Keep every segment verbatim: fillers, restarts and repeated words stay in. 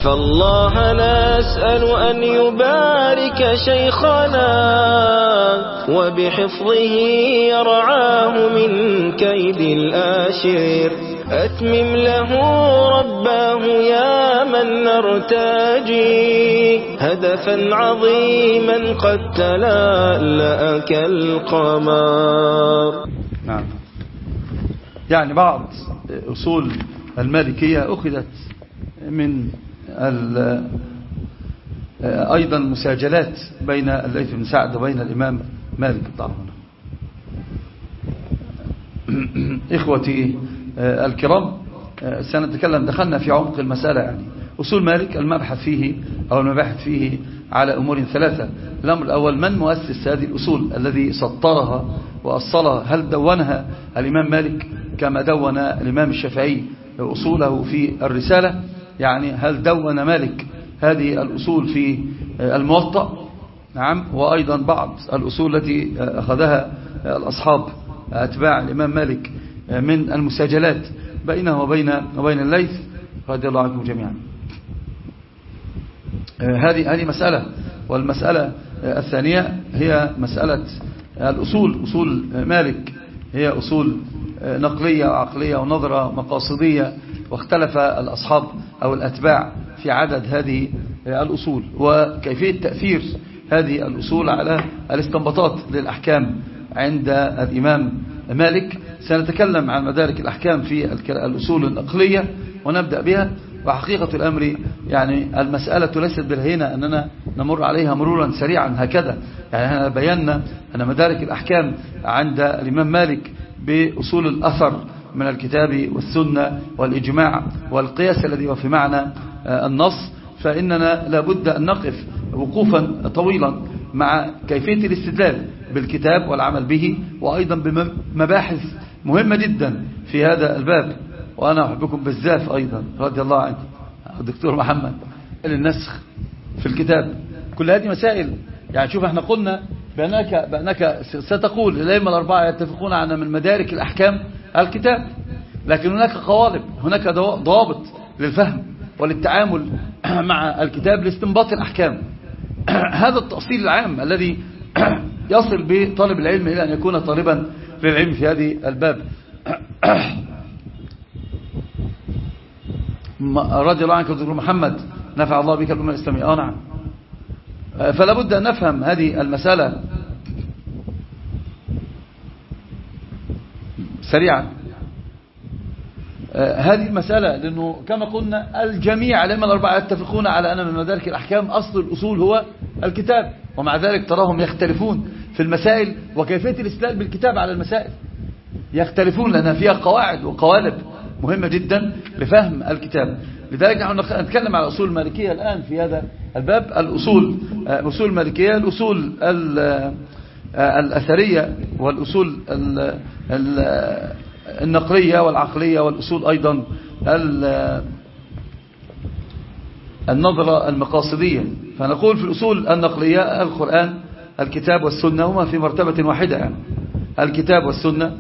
فالله نسأل أن يبارك شيخنا وبحفظه يرعاه من كيد الآشر. أتمم له رباه يا من نرتجي هدفا عظيما قد تلألأ كالقمر. نعم. يعني بعض أصول المالكية أخذت من أيضا مساجلات بين الليث بن سعد وبين الإمام مالك الطاهون. إخوتي الكرام، سنتكلم دخلنا في عمق المسألة. يعني أصول مالك المبحث فيه أو المباحث فيه على أمور ثلاثة. الأمر الأول: من مؤسس هذه الأصول الذي سطرها وأصلها؟ هل دونها الإمام مالك كما دون الإمام الشافعي أصوله في الرسالة؟ يعني هل دون مالك هذه الأصول في الموطأ؟ نعم. وأيضا بعض الأصول التي أخذها الأصحاب أتباع الإمام مالك من المساجلات بينه وبين وبين الليث رضي الله عنهم جميعا. هذه هذه مسألة. والمسألة الثانية هي مسألة الأصول. أصول مالك هي أصول نقلية وعقلية ونظرة مقاصدية، واختلف الأصحاب أو الأتباع في عدد هذه الأصول وكيفية تأثير هذه الأصول على الاستنباطات للأحكام عند الإمام مالك. سنتكلم عن مدارك الأحكام في الأصول النقلية ونبدأ بها. وحقيقة الأمر يعني المسألة ليست بالهينة أننا نمر عليها مرورا سريعا هكذا. يعني احنا بينا أن مدارك الأحكام عند الإمام مالك بأصول الأثر من الكتاب والسنة والإجماع والقياس الذي هو في معنى النص، فإننا لابد أن نقف وقوفا طويلا مع كيفية الاستدلال بالكتاب والعمل به، وأيضا بمباحث مهمة جدا في هذا الباب. وأنا أحبكم بالزاف أيضا رضي الله عنه الدكتور محمد النسخ في الكتاب. كل هذه مسائل. يعني شوف، احنا قلنا بأنك, بأنك ستقول الأئمة الأربعة يتفقون على من مدارك الأحكام الكتاب، لكن هناك قوالب، هناك ضوابط للفهم وللتعامل مع الكتاب لاستنباط الأحكام. هذا التأصيل العام الذي يصل بطالب العلم إلى أن يكون طالبا للعلم في هذه الباب. رضي الله عنك دكتور محمد، نفع الله بك الأمة الإسلامية. آه نعم. فلا بد أن نفهم هذه المسألة سريعا. هذه المسألة لأنه كما قلنا الجميع الأئمة الأربعة يتفقون على أن من مدارك الأحكام أصل الأصول هو الكتاب، ومع ذلك تراهم يختلفون في المسائل وكيفية الاستدلال بالكتاب على المسائل. يختلفون لأنها فيها قواعد وقوالب مهمة جدا لفهم الكتاب. لذلك نحن نتكلم على أصول المالكية الآن في هذا الباب. الأصول أصول المالكية الأصول الأثرية والأصول النقلية والعقلية، والأصول أيضا النظرة المقاصدية. فنقول في الأصول النقلية القرآن الكتاب والسنة هما في مرتبة واحدة، يعني الكتاب والسنة.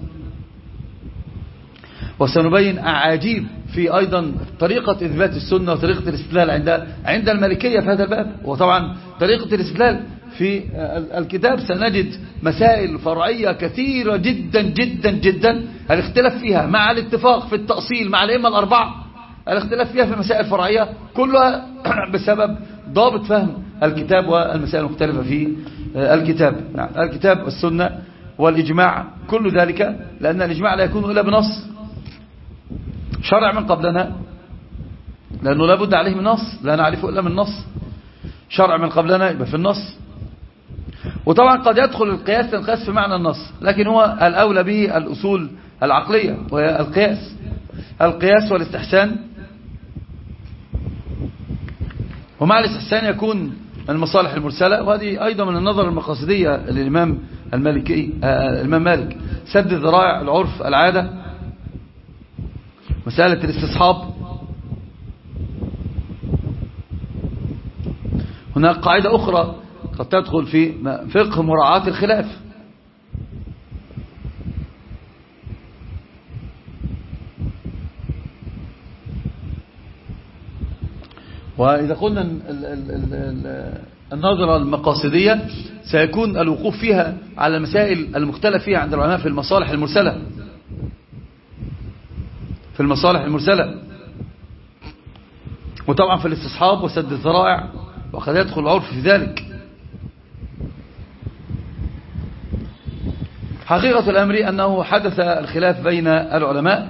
وسنبين أعاجيب في أيضا طريقة إثبات السنة وطريقة الاستدلال عند عند المالكية في هذا الباب. وطبعا طريقة الاستدلال في الكتاب سنجد مسائل فرعية كثيرة جدا جدا جدا الاختلاف فيها مع الاتفاق في التأصيل مع الأئمة الأربعة. الاختلاف فيها في مسائل فرعية كلها بسبب ضابط فهم الكتاب والمسائل المختلفة في الكتاب. نعم. الكتاب والسنة والإجماع كل ذلك، لأن الإجماع لا يكون إلا بنص شرع من قبلنا، لأنه لا بد عليه من نص، لا نعرفه إلا من نص. شرع من قبلنا يبقى في النص. وطبعا قد يدخل القياس القياس في معنى النص، لكن هو الأولى به الأصول العقلية وهي القياس القياس والاستحسان. ومع الاستحسان يكون المصالح المرسلة، وهذه أيضا من النظر المقاصدية للإمام المالكي الإمام مالك. سد ذرائع العرف العادة، مسألة الاستصحاب. هناك قاعدة أخرى قد تدخل في فقه مراعاة الخلاف. وإذا قلنا النظرة المقاصدية سيكون الوقوف فيها على المسائل المختلف فيها عند العلماء في المصالح المرسلة في المصالح المرسلة وطبعا في الاستصحاب وسد الذرائع، وقد يدخل العرف في ذلك. حقيقة الأمر أنه حدث الخلاف بين العلماء،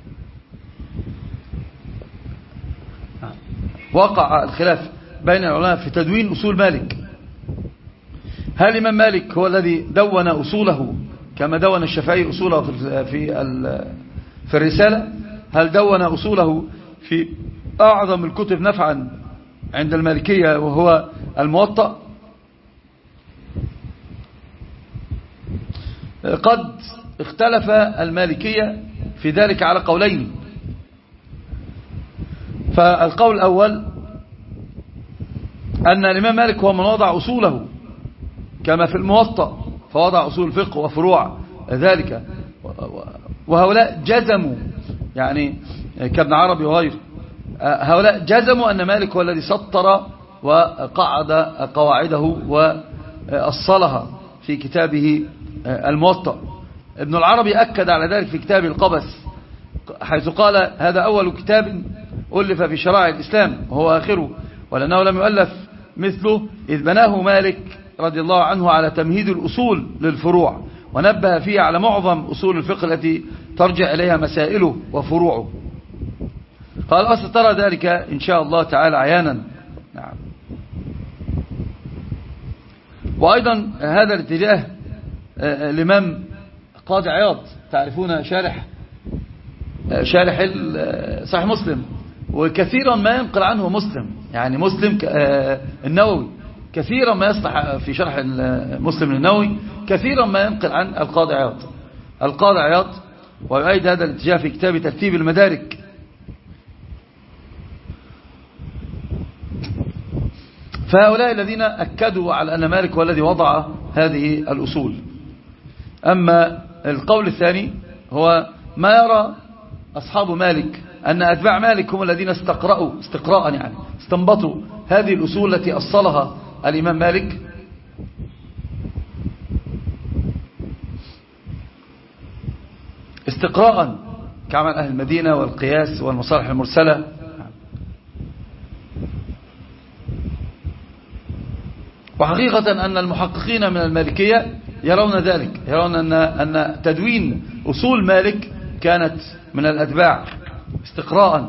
وقع الخلاف بين العلماء في تدوين أصول مالك. هل الإمام مالك هو الذي دون أصوله كما دون الشافعي أصوله في في الرسالة؟ هل دون أصوله في أعظم الكتب نفعا عند المالكية وهو الموطأ؟ قد اختلف المالكية في ذلك على قولين. فالقول الأول أن الإمام مالك هو من وضع أصوله كما في الموطأ، فوضع أصول الفقه وفروع ذلك، وهؤلاء جزموا يعني كابن عربي وغيره، هؤلاء جزموا أن مالك هو الذي سطر وقعد قواعده وأصلها في كتابه الموطأ. ابن العربي أكد على ذلك في كتابه القبس، حيث قال: هذا أول كتاب ألف في شرائع الإسلام وهو آخره، ولأنه لم يؤلف مثله، إذ بناه مالك رضي الله عنه على تمهيد الأصول للفروع، ونبه فيه على معظم أصول الفقه التي ترجع إليها مسائله وفروعه. قال: أسترى ذلك إن شاء الله تعالى عيانا. نعم. وأيضا هذا الاتجاه الإمام قاضي عياض، تعرفون شارح شارح صحيح مسلم، وكثيرا ما ينقل عنه مسلم، يعني مسلم النووي كثيرا ما يصلح في شرح مسلم النووي، كثيرا ما ينقل عن القاضي عياض القاضي عياض ويؤيد هذا الاتجاه في كتاب ترتيب المدارك. فهؤلاء الذين أكدوا على أن مالك هو الذي وضع هذه الأصول. أما القول الثاني هو ما يرى أصحاب مالك أن أتباع مالك هم الذين استقرأوا استقراء يعني استنبطوا هذه الأصول التي أصلها الإمام مالك، استقراء كعمل أهل المدينة والقياس والمصالح المرسلة. وحقيقة أن المحققين من المالكية يرون ذلك، يرون أن أن تدوين أصول مالك كانت من الأتباع استقراء،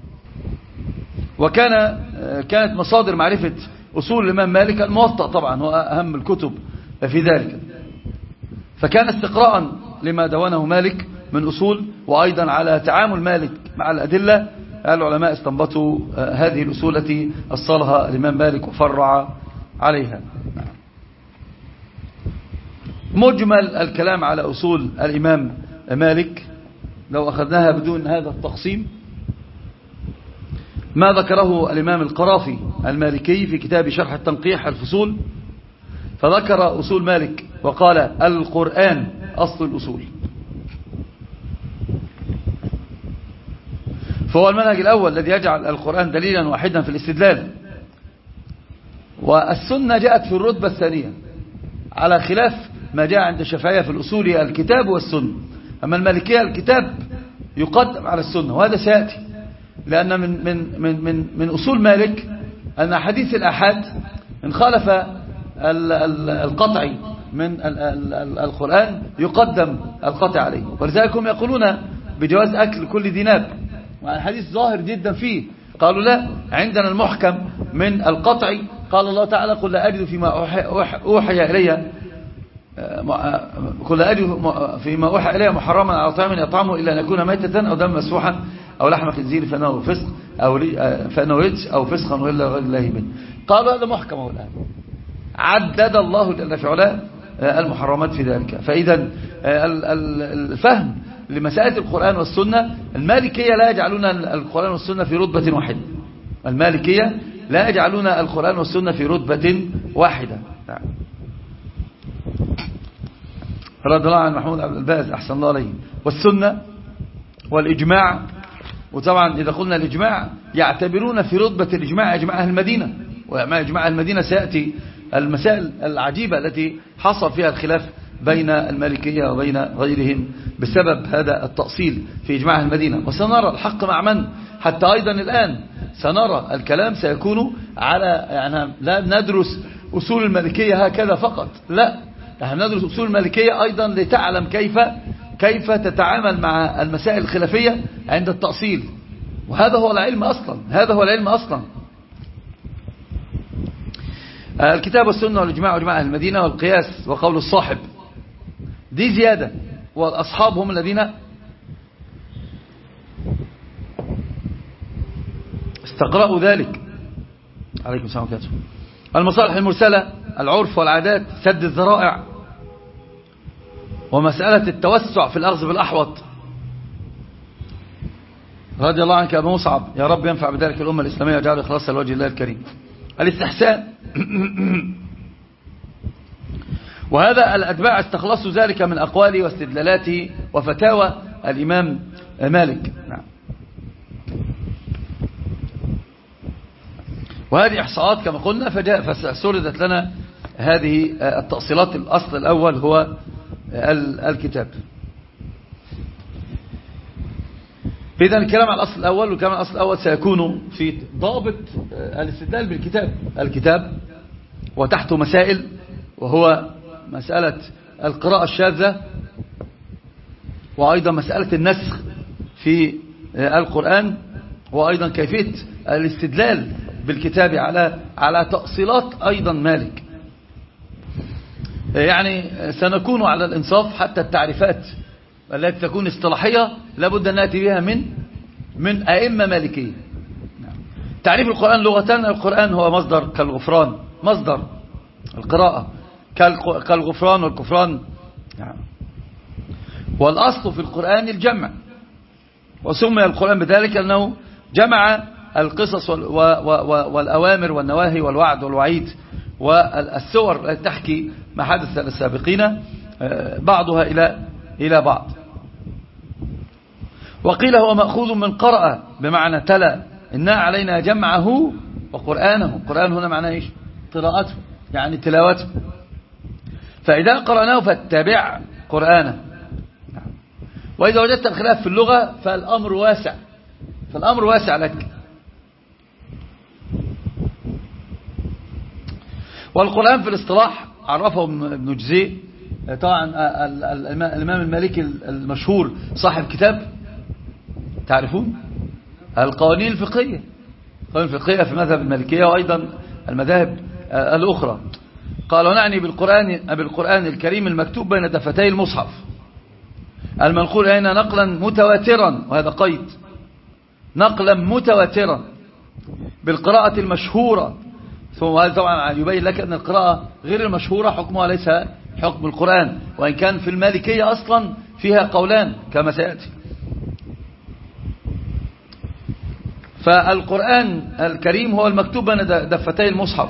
وكان كانت مصادر معرفة أصول الإمام مالك الموطأ طبعا هو أهم الكتب في ذلك، فكان استقراء لما دونه مالك من أصول. وأيضا على تعامل مالك مع الأدلة العلماء استنبطوا هذه الأصول التي أصلها الإمام مالك وفرع عليها. مجمل الكلام على أصول الإمام مالك لو أخذناها بدون هذا التقسيم، ما ذكره الإمام القرافي المالكي في كتاب شرح التنقيح الفصول، فذكر أصول مالك وقال: القرآن أصل الأصول. فهو المنهج الأول الذي يجعل القرآن دليلا واحدا في الاستدلال، والسنة جاءت في الرتبة الثانية على خلاف ما جاء عند الشافعية في الأصول الكتاب والسنة. أما المالكية الكتاب يقدم على السنة، وهذا سيأتي، لأن من, من, من, من, من أصول مالك أن حديث الأحاد إن خالف القطعي من القرآن يقدم القطع عليه، ولذلك هم يقولون بجواز أكل كل ذي ناب، والحديث ظاهر جدا فيه. قالوا: لا، عندنا المحكم من القطع، قال الله تعالى: قل لا أجد فيما أوحي إلي قل لا أجد فيما أوحي إلي محرما على طعام يطعمه إلا أن يكون ميتة أو دم مسفوحا أو لحم خنزير فإنه فسق أو فإنه رجس أو فسقا وإلا غير الله منه. قالوا هذا محكم الآن، عدد الله جل في علاه المحرمات في ذلك. فإذا الفهم لمسائل القرآن والسنة، المالكية لا يجعلون القرآن والسنة في رتبة واحدة، المالكية لا يجعلون القرآن والسنة في رتبة واحدة. نعم. رضي الله عن محمود عبد الباز أحسن الله عليه. والسنة والإجماع وطبعا إذا قلنا الإجماع يعتبرون في رتبة الإجماع إجماع أهل المدينة، ومع إجماع المدينة سيأتي المسائل العجيبة التي حصل فيها الخلاف بين المالكية وبين غيرهم بسبب هذا التأصيل في إجماع المدينة. وسنرى الحق مع من، حتى أيضا الآن سنرى الكلام سيكون على، يعني لا ندرس أصول المالكية هكذا فقط، لا، نحن ندرس أصول المالكية أيضا لتعلم كيف كيف تتعامل مع المسائل الخلافية عند التأصيل. وهذا هو العلم أصلا، هذا هو العلم أصلا. الكتاب والسنة والإجماع وإجماع أهل المدينة والقياس وقول الصاحب دي زيادة، والأصحاب هم الذين استقرأوا ذلك. عليكم السلام عليكم. المصالح المرسلة، العرف والعادات، سد الذرائع، ومسألة التوسع في الأخذ بالأحوط. رضي الله عنك يا أبو مصعب، يا رب ينفع بذلك الأمة الإسلامية وجعل إخلاصها لوجه الله الكريم. الاستحسان وهذا الأتباع استخلصوا ذلك من أقواله واستدلالاته وفتاوى الإمام مالك. نعم. وهذه إحصاءات كما قلنا، فجاء فسردت لنا هذه التأصيلات. الأصل الأول هو الكتاب. إذن الكلام على الأصل الأول، والكلام على الأصل الأول سيكون في ضابط الاستدلال بالكتاب. الكتاب وتحته مسائل، وهو مسألة القراءة الشاذة، وأيضا مسألة النسخ في القرآن، وأيضا كيفية الاستدلال بالكتاب على على تأصيلات أيضا مالك. يعني سنكون على الإنصاف، حتى التعريفات التي تكون اصطلاحية لابد أن نأتي بها من من أئمة مالكية. تعريف القرآن لغة، القرآن هو مصدر كالغفران، مصدر القراءة كالغفران والكفران. والأصل في القرآن الجمع، وسمي القرآن بذلك أنه جمع القصص والأوامر والنواهي والوعد والوعيد والسور التي تحكي ما حدث للسابقين بعضها إلى إلى بعض. وقيل هو مأخوذ من قرأ بمعنى تلا، إنا علينا جمعه وقرآنه. قرآن هنا معناه إيش؟ قراءته، يعني تلاوته. فإذا قرأناه فاتبع قرآنه. وإذا وجدت الخلاف في اللغة فالأمر واسع، فالأمر واسع لك. والقرآن في الاصطلاح عرفه ابن جزي، طبعا الإمام المالكي المشهور صاحب كتاب تعرفون القوانين الفقهية، القوانين الفقهية في مذهب المالكية وأيضا المذاهب الأخرى. قال ونعني بالقرآن بالقرآن الكريم المكتوب بين دفتي المصحف، المنقول هنا نقلا متواترا، وهذا قيد، نقلا متواترا بالقراءة المشهورة. ثم هذا طبعا يبين لك أن القراءة غير المشهورة حكمها ليس حكم القرآن، وإن كان في المالكية أصلا فيها قولان كما سيأتي. فالقرآن الكريم هو المكتوب بين دفتي المصحف،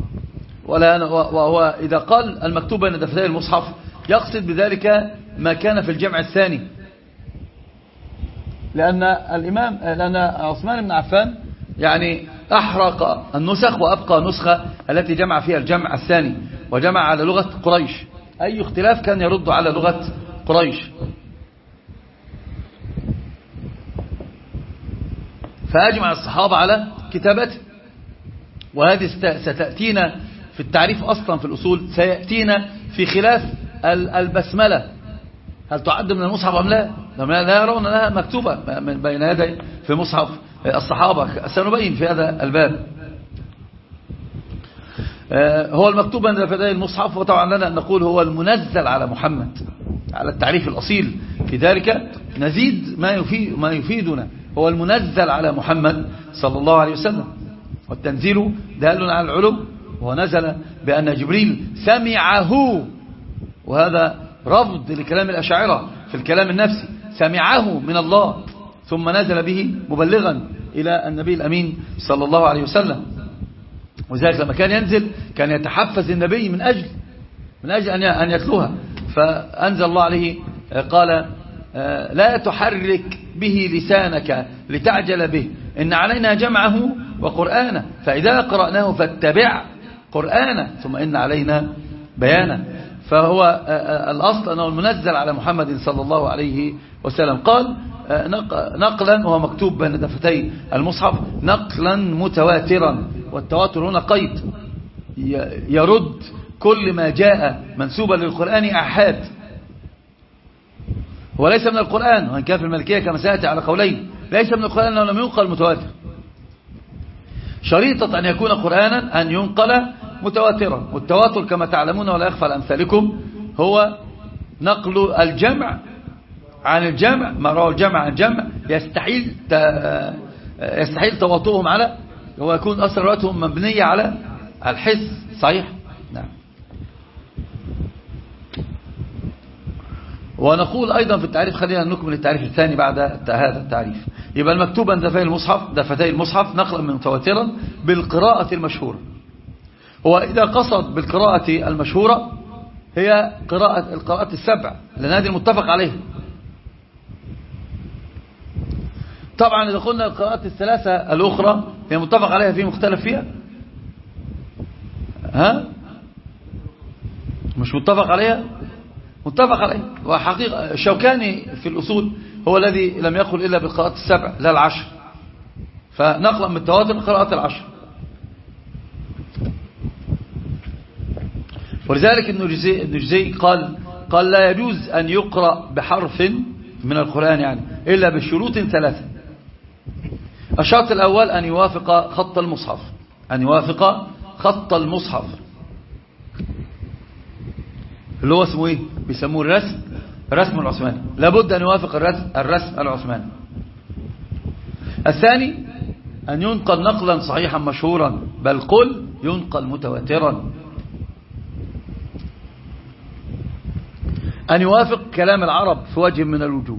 وهو إذا قال المكتوب بين دفتي المصحف يقصد بذلك ما كان في الجمع الثاني، لأن الإمام لأن عثمان بن عفان يعني أحرق النسخ وأبقى نسخة التي جمع فيها الجمع الثاني، وجمع على لغة قريش. أي اختلاف كان يرد على لغة قريش. فأجمع الصحابة على كتابته. وهذه ستأتينا في التعريف أصلا في الأصول، سيأتينا في خلاف البسملة، هل تعد من المصحف أم لا؟ لا يرون لها مكتوبة بين يدي في مصحف الصحابة، سنبين في هذا الباب. هو المكتوب بين يدي المصحف، وطبعا لنا أن نقول هو المنزل على محمد، على التعريف الأصيل في ذلك نزيد ما يفيد ما يفيدنا. هو المنزل على محمد صلى الله عليه وسلم، والتنزيل دال على العلو، ونزل بأن جبريل سمعه، وهذا رفض لكلام الأشاعرة في الكلام النفسي، سمعه من الله ثم نزل به مبلغا إلى النبي الأمين صلى الله عليه وسلم. وذلك لما كان ينزل كان يتحفز النبي من أجل من أجل أن يتلوها، فأنزل الله عليه قال لا تحرك به لسانك لتعجل به، إن علينا جمعه وقرآنه، فإذا قرأناه فاتبع قرآنه، ثم إن علينا بيانه. فهو الأصل أنه المنزل على محمد صلى الله عليه وسلم. قال نقلا، وهو مكتوب بين دفتي المصحف، نقلا متواترا، والتواتر هنا قيد يرد كل ما جاء منسوبا للقرآن أحاد، هو ليس من القرآن، وإن كان في الملكية كما سيأتي على قولين ليس من القرآن لو لم ينقل متواتر. شريطة أن يكون قرآنا أن ينقل متواترا، والتواتر كما تعلمون ولا يخفى على أمثالكم هو نقل الجمع عن الجمع، ما روى الجمع عن الجمع يستحيل يستحيل تواطؤهم على، ويكون أصل روايتهم مبنية على الحس. صحيح؟ نعم. ونقول أيضا في التعريف، خلينا نكمل التعريف الثاني بعد هذا التعريف. يبقى المكتوب عند دفتي المصحف دفتي المصحف نقلا من متواترا بالقراءة المشهورة. وإذا قصد بالقراءة المشهورة هي قراءة القراءات السبع، لأن هذه المتفق عليها. طبعا إذا قلنا القراءات الثلاثة الأخرى هي متفق عليها، في مختلف فيها، ها مش متفق عليها، متفق عليه. وحقيقة الشوكاني في الأصول هو الذي لم يقل إلا بالقراءات السبع لا العشر، فنقلا من التواتر القراءات العشر. ولذلك النجزي قال قال لا يجوز أن يقرأ بحرف من القرآن يعني إلا بشروط ثلاثة. الشرط الأول أن يوافق خط المصحف، أن يوافق خط المصحف اللي هو اسمه ايه، بيسموه الرسم الرسم العثماني، لابد أن يوافق الرسم الرسم العثماني. الثاني أن ينقل نقلا صحيحا مشهورا، بل قل ينقل متواترا. أن يوافق كلام العرب في وجه من الوجوه.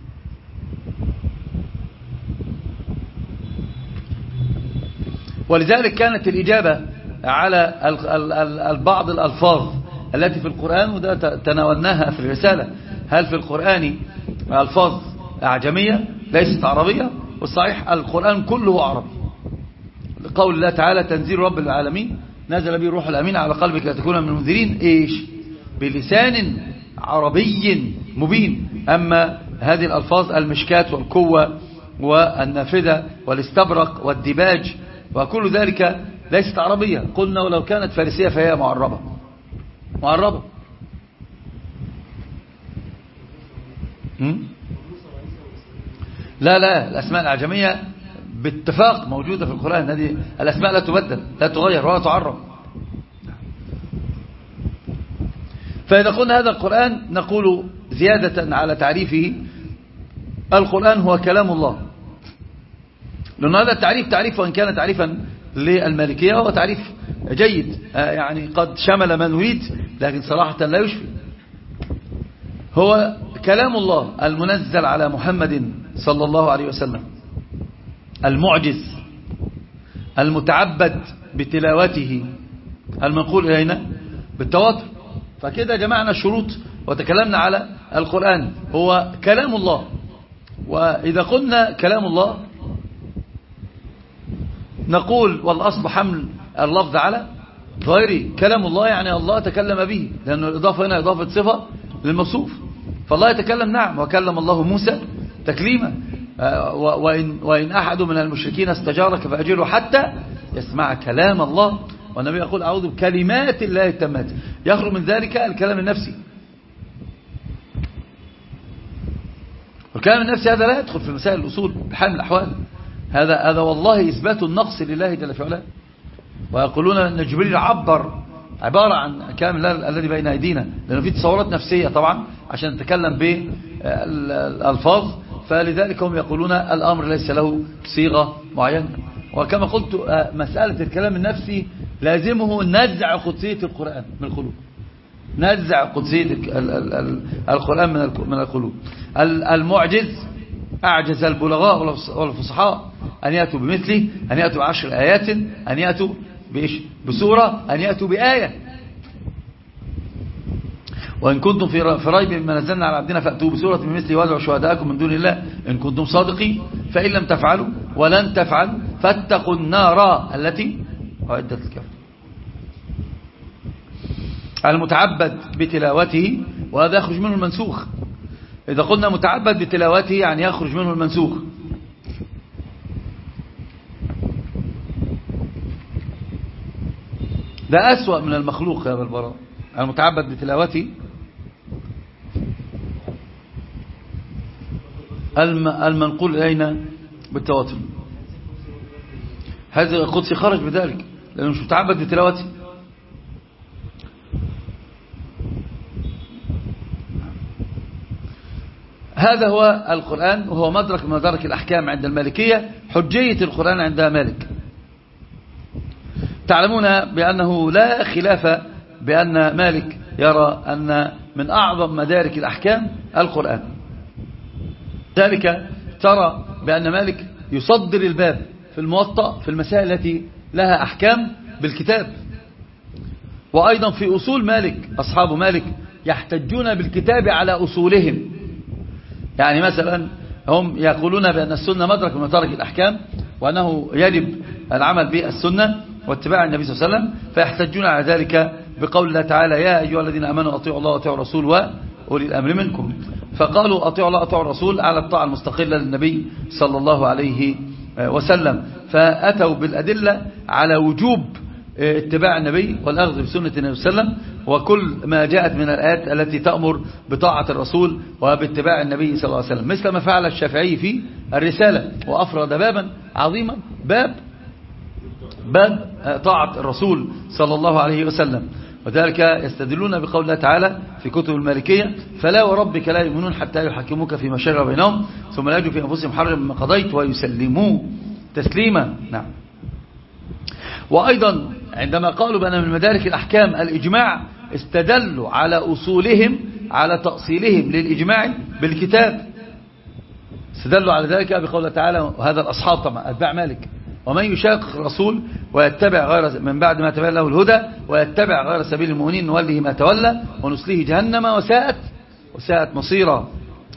ولذلك كانت الإجابة على بعض الألفاظ التي في القرآن، وده تناولناها في الرسالة، هل في القرآن ألفاظ أعجمية ليست عربية؟ والصحيح القرآن كله عربي، لقول الله تعالى تنزيل رب العالمين نزل به الروح الأمين على قلبك لتكون من المنذرين، إيش بلسان عربي مبين. أما هذه الألفاظ المشكات والقوة والنافذة والاستبرق والدباج وكل ذلك ليست عربية. قلنا ولو كانت فارسية فهي معربة معربة. لا لا الأسماء الأعجمية باتفاق موجودة في القرآن، هذه الأسماء لا تبدل لا تغير ولا تعرب. فإذا قلنا هذا القرآن نقول زيادة على تعريفه القرآن هو كلام الله، لأن هذا التعريف تعريف وإن كان تعريفا للمالكية هو تعريف جيد، يعني قد شمل ما نريد لكن صراحة لا يشفي. هو كلام الله المنزل على محمد صلى الله عليه وسلم، المعجز المتعبد بتلاوته، المنقول إلينا بالتواتر. فكده جمعنا الشروط وتكلمنا على القرآن هو كلام الله. وإذا قلنا كلام الله نقول والأصل حمل اللفظ على غيره، كلام الله يعني الله تكلم به، لأن الإضافة هنا إضافة صفة للموصوف. فالله يتكلم نعم، وكلم الله موسى تكليما، وإن, وإن أحد من المشركين استجارك فأجره حتى يسمع كلام الله. والنبي يقول أعوذ بكلمات الله التامات، يخرج من ذلك الكلام النفسي. والكلام النفسي هذا لا يدخل في مسائل الأصول بحال من الأحوال، هذا هذا والله إثبات النقص لله جل في علاه. ويقولون أن جبريل عبر عبارة عن كلام الله الذي بين أيدينا، لأنه في تصورات نفسية طبعا عشان نتكلم بالألفاظ، فلذلك هم يقولون الأمر ليس له صيغة معينة. وكما قلت مسألة الكلام النفسي لازمه نزع قدسية القرآن من القلوب، نزع قدسية القرآن من القلوب. المعجز أعجز البلغاء والفصحاء أن يأتوا بمثله، أن يأتوا بعشر آيات، أن يأتوا بإيش؟ بسورة، أن يأتوا بآية. وإن كنتم في ريب مما نزلنا على عبدنا فأتوا بسورة من مثله وادعوا شهداءكم من دون الله إن كنتم صادقين فإن لم تفعلوا ولن تفعلوا فاتقوا النار التي أعدت للكافرين. المتعبد بتلاوته وهذا يخرج منه المنسوخ. إذا قلنا متعبد بتلاوته يعني يخرج منه المنسوخ. ده أسوأ من المخلوق يا أبا البراء. المتعبد بتلاوته المنقول إلينا بالتواتر. هذا القدسي خرج بذلك لأنه مش متعبد بتلاوته. هذا هو القرآن وهو مدرك من مدارك الأحكام عند المالكية. حجية القرآن عند مالك. تعلمون بأنه لا خلاف بأن مالك يرى أن من أعظم مدارك الأحكام القرآن. ذلك ترى بأن مالك يصدر الباب في الموطأ في المسائل التي لها أحكام بالكتاب. وأيضا في أصول مالك أصحاب مالك يحتجون بالكتاب على أصولهم. يعني مثلا هم يقولون بأن السنة مدرك من مدارك الأحكام وأنه يجب العمل بالسنة واتباع النبي صلى الله عليه وسلم فيحتجون على ذلك بقول الله تعالى يا أيها الذين آمنوا أطيعوا الله وأطيعوا الرسول وأولي الأمر منكم. فقالوا أطيعوا الله وأطيعوا الرسول على الطاعة المستقلة للنبي صلى الله عليه وسلم. فأتوا بالأدلة على وجوب اتباع النبي والأخذ بسنة النبي صلى الله عليه وسلم وكل ما جاءت من الآيات التي تأمر بطاعة الرسول وباتباع النبي صلى الله عليه وسلم مثل ما فعل الشافعي في الرسالة وأفرد بابا عظيما باب باب طاعة الرسول صلى الله عليه وسلم. وذلك يستدلون بقول الله تعالى في كتب المالكية فلا وربك لا يؤمنون حتى يحكموك فيما شجر بينهم ثم لا يجدوا في أنفسهم حرجا مما قضيت ويسلموا تسليما. نعم. وأيضا عندما قالوا بأن من مدارك الأحكام الإجماع استدلوا على أصولهم على تأصيلهم للإجماع بالكتاب. استدلوا على ذلك بقول الله تعالى وهذا الأصحاب طبعا أتباع مالك ومن يشاقق الرسول ويتبع غير من بعد ما تبين له الهدى ويتبع غير سبيل المؤمنين نوله ما تولى ونسليه جهنم وساءت وساءت مصيرا.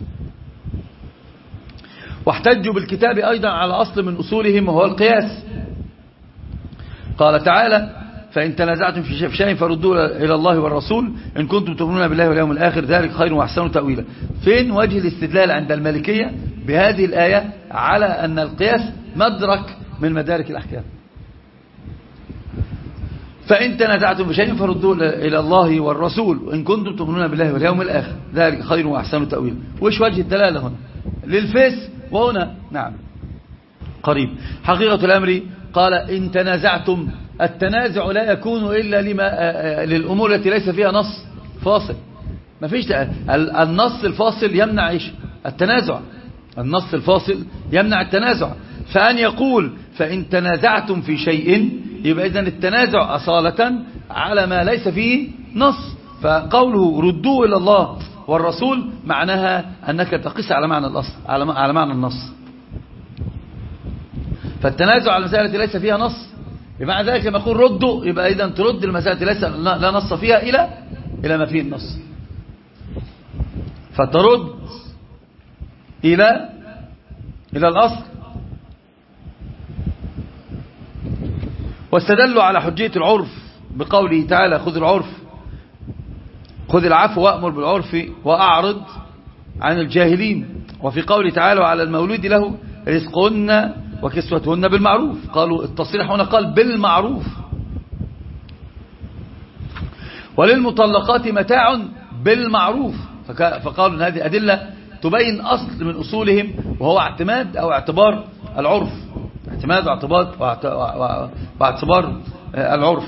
واحتجوا بالكتاب أيضا على أصل من أصولهم وهو القياس. قال تعالى فإن تنازعتم في شيء فردوه إلى الله والرسول إن كنتم تؤمنون بالله واليوم الآخر ذلك خير وأحسن تأويلا. فين وجه الاستدلال عند المالكية بهذه الآية على أن القياس مدرك من مدارك الأحكام؟ فإن تنازعتم في شيء فردوه إلى الله والرسول إن كنتم تؤمنون بالله واليوم الآخر ذلك خير وأحسن تأويلا. وش وجه الدلالة هنا للفيس وهنا؟ نعم قريب. حقيقة الأمر قال إن تنازعتم التنازع لا يكون إلا لما للأمور التي ليس فيها نص فاصل. ما فيش النص الفاصل يمنع إيش التنازع. النص الفاصل يمنع التنازع. فأن يقول فإن تنازعتم في شيء يبقى إذن التنازع أصالة على ما ليس فيه نص. فقوله ردوه إلى الله والرسول معناها أنك تقيس على معنى الأصل على معنى النص. فالتنازع على المسائل التي ليس فيها نص بمعنى ذلك لما يقول ردوا يبقى إذن ترد المسائل التي ليس لا نص فيها إلى إلى ما فيه النص. فترد إلى إلى الأصل. واستدلوا على حجية العرف بقوله تعالى خذ العرف خذ العفو وأمر بالعرف وأعرض عن الجاهلين. وفي قوله تعالى وعلى المولود له رزقهن وكسوتهن بالمعروف. قالوا التصريح هنا قال بالمعروف. وللمطلقات متاع بالمعروف. فقالوا ان هذه أدلة تبين أصل من أصولهم وهو اعتماد أو اعتبار العرف. اعتماد واعتبار واعتبار العرف.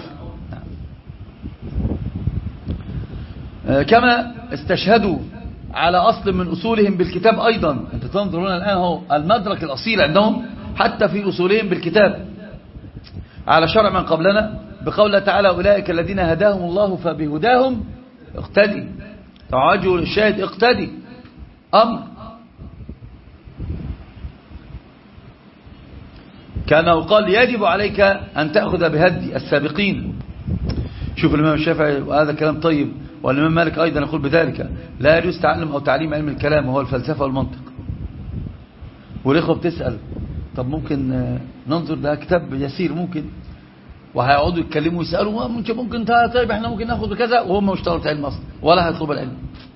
كما استشهدوا على أصل من أصولهم بالكتاب أيضا. أنت تنظرون الآن هو المدرك الأصيل عندهم حتى في أصولهم بالكتاب على شرع من قبلنا بقول تعالى أولئك الذين هداهم الله فبهداهم اقتدي. تعاجوا للشاهد اقتدي أمر. كانه قال يجب عليك أن تأخذ بهدي السابقين. شوف الإمام الشافعي وهذا كلام طيب والإمام مالك أيضا يقول بذلك لا يجوز تعلم أو تعليم علم الكلام وهو الفلسفة والمنطق. والإخوة بتسأل طب ممكن ننظر ده كتاب يسير ممكن، وهيقعدوا يتكلموا ويسألوا ممكن ممكن طيب احنا ممكن ناخد بكذا وهم مش طلبة علم أصلا ولا هيطلب العلم.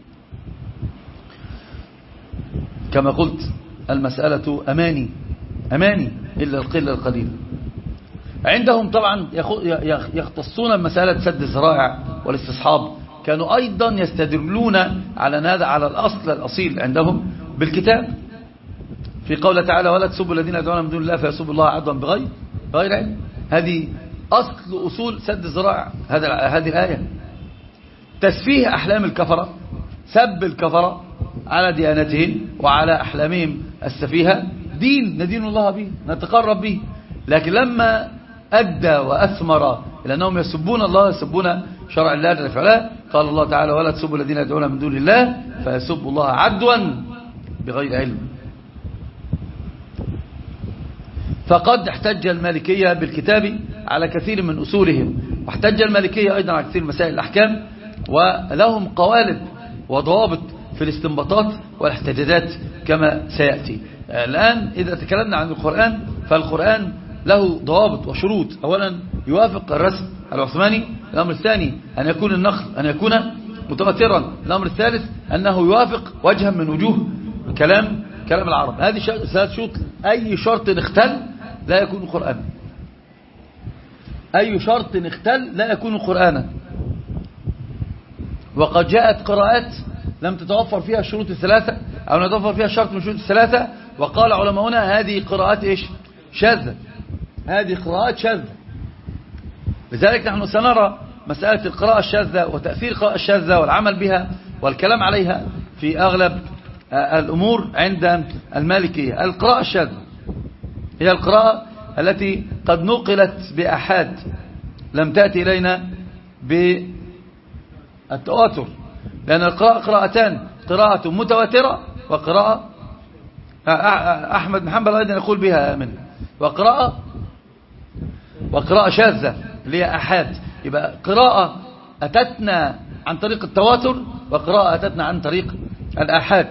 كما قلت المسألة أماني أماني إلا القلة القليلة. عندهم طبعا يختصون بمسألة سد الذرائع والاستصحاب، كانوا أيضا يستدلون على هذا على الأصل الأصيل عندهم بالكتاب في قوله تعالى ولا تسبوا الذين يدعون من دون الله فيسبوا الله عدوا بغير غير علم. هذه أصل أصول سد الذرائع هذا هذه الآية. تسفيه أحلام الكفرة، سب الكفرة على ديانتهم وعلى أحلامهم السفيهة دين ندين الله به نتقرب به. لكن لما أدى وأثمر إلى أنهم يسبون الله يسبون شرع الله جل وعلا قال الله تعالى ولا تسبوا الذين يدعون من دون الله فيسبوا الله عدوا بغير علم. فقد احتج المالكية بالكتاب على كثير من أصولهم، واحتج المالكية أيضا على كثير من مسائل الأحكام، ولهم قوالب وضوابط في الاستنباطات والاحتجاجات كما سيأتي. الآن إذا تكلمنا عن القرآن فالقرآن له ضوابط وشروط. أولا يوافق الرسم العثماني. الأمر الثاني أن يكون النقل أن يكون متواترا. الأمر الثالث أنه يوافق وجها من وجوه كلام كلام العرب. هذه ثلاث شروط. أي شرط اختل لا يكون قرآنا. أي شرط اختل لا يكون قرآنا. وقد جاءت قراءات لم تتوفر فيها الشروط الثلاثة أو لا يتوفر فيها شرط من الشروط الثلاثة، وقال علماؤنا هذه قراءات إيش؟ شاذة. هذه قراءات شاذة. لذلك نحن سنرى مسألة القراءة الشاذة وتأثير القراءة الشاذة والعمل بها والكلام عليها في أغلب الأمور عند المالكية. القراءة الشاذة هي القراءة التي قد نقلت بأحاد لم تأتي إلينا بالتواتر، لأن القراءة قراءتان، قراءة متواترة وقراءة أحمد محمد أيضا يقول بها منه، وقراءة وقراءة شاذة اللي هي أحاد. يبقى قراءة أتتنا عن طريق التواتر وقراءة أتتنا عن طريق الأحاد.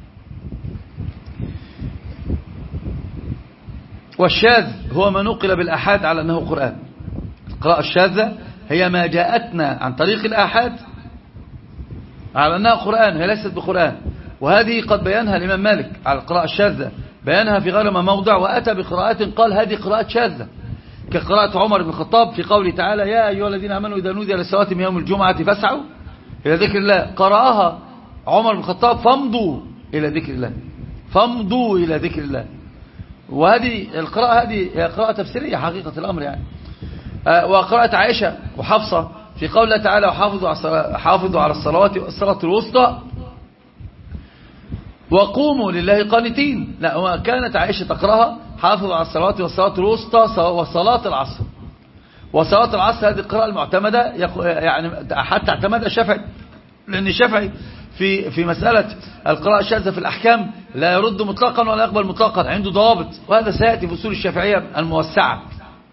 والشاذ هو ما نقل بالأحاد على أنه قرآن. القراءة الشاذة هي ما جاءتنا عن طريق الأحاد على أنها قرآن، هي ليست بقرآن. وهذه قد بيانها الإمام مالك على القراءة الشاذة، بيانها في غير ما موضع، وأتى بقراءات قال هذه قراءة شاذة كقراءة عمر بن الخطاب في قوله تعالى يا أيها الذين آمنوا إذا نودي للصلاة من يوم الجمعة فاسعوا إلى ذكر الله. قرأها عمر بن الخطاب فامضوا إلى ذكر الله، فامضوا إلى ذكر الله. وهذه القراءة هذه هي قراءة تفسيرية حقيقة الأمر يعني. وقراءة عائشة وحفصة في قوله تعالى وحافظوا على الصلوات والصلاة الوسطى وقوموا لله قانتين. لا، كانت عائشة تقرأها حافظوا على الصلوات والصلاة الوسطى وصلاة العصر. وصلاة العصر هذه القراءة المعتمدة يعني حتى اعتمدها الشافعي، لأن الشافعي في في مسألة القراءة الشاذة في الأحكام لا يرد مطلقا ولا يقبل مطلقا، عنده ضوابط، وهذا سيأتي في أصول الشافعية الموسعة.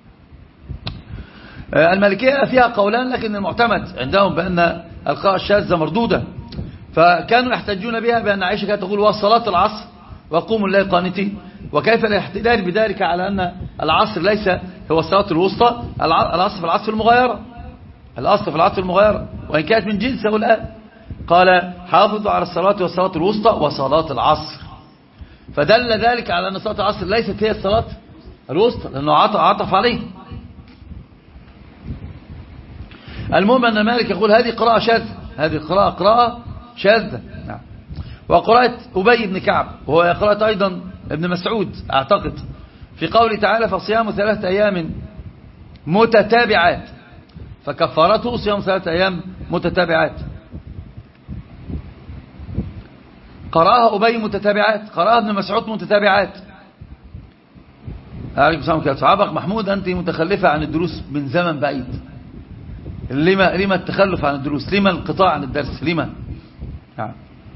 المالكية فيها قولان، لكن المعتمد عندهم بأن القراءة الشاذة مردودة، فكانوا يحتجون بها بأن عائشة كانت تقول وصلاة العصر وقوموا لله قانتين. وكيف الاحتجاج بذلك على أن العصر ليس هو الصلاة الوسطى؟ العصر في العصر المغايرة، الأصل في العصر المغايرة وإن كانت من جنسه الآن. قال حافظوا على الصلاة والصلاة الوسطى وصلاة العصر، فدل ذلك على أن صلاة العصر ليست هي الصلاة الوسطى لأنه عطف عليه. المهم أن مالك يقول هذه قراءة شاذة، هذه قراءة قراءة شاذة. نعم. وقراءة أبي بن كعب وهو قراءة أيضا ابن مسعود أعتقد في قوله تعالى فصيام ثلاثة أيام متتابعات فكفارته صيام ثلاثة أيام متتابعات. قرأها أبي متتابعات، قرأها ابن مسعود متتابعات. عليكم السلام عليكم. صحابك محمود أنت متخلفة عن الدروس من زمن بعيد. لما لما التخلف عن الدروس؟ لما الانقطاع عن الدرس؟ لما؟ نعم.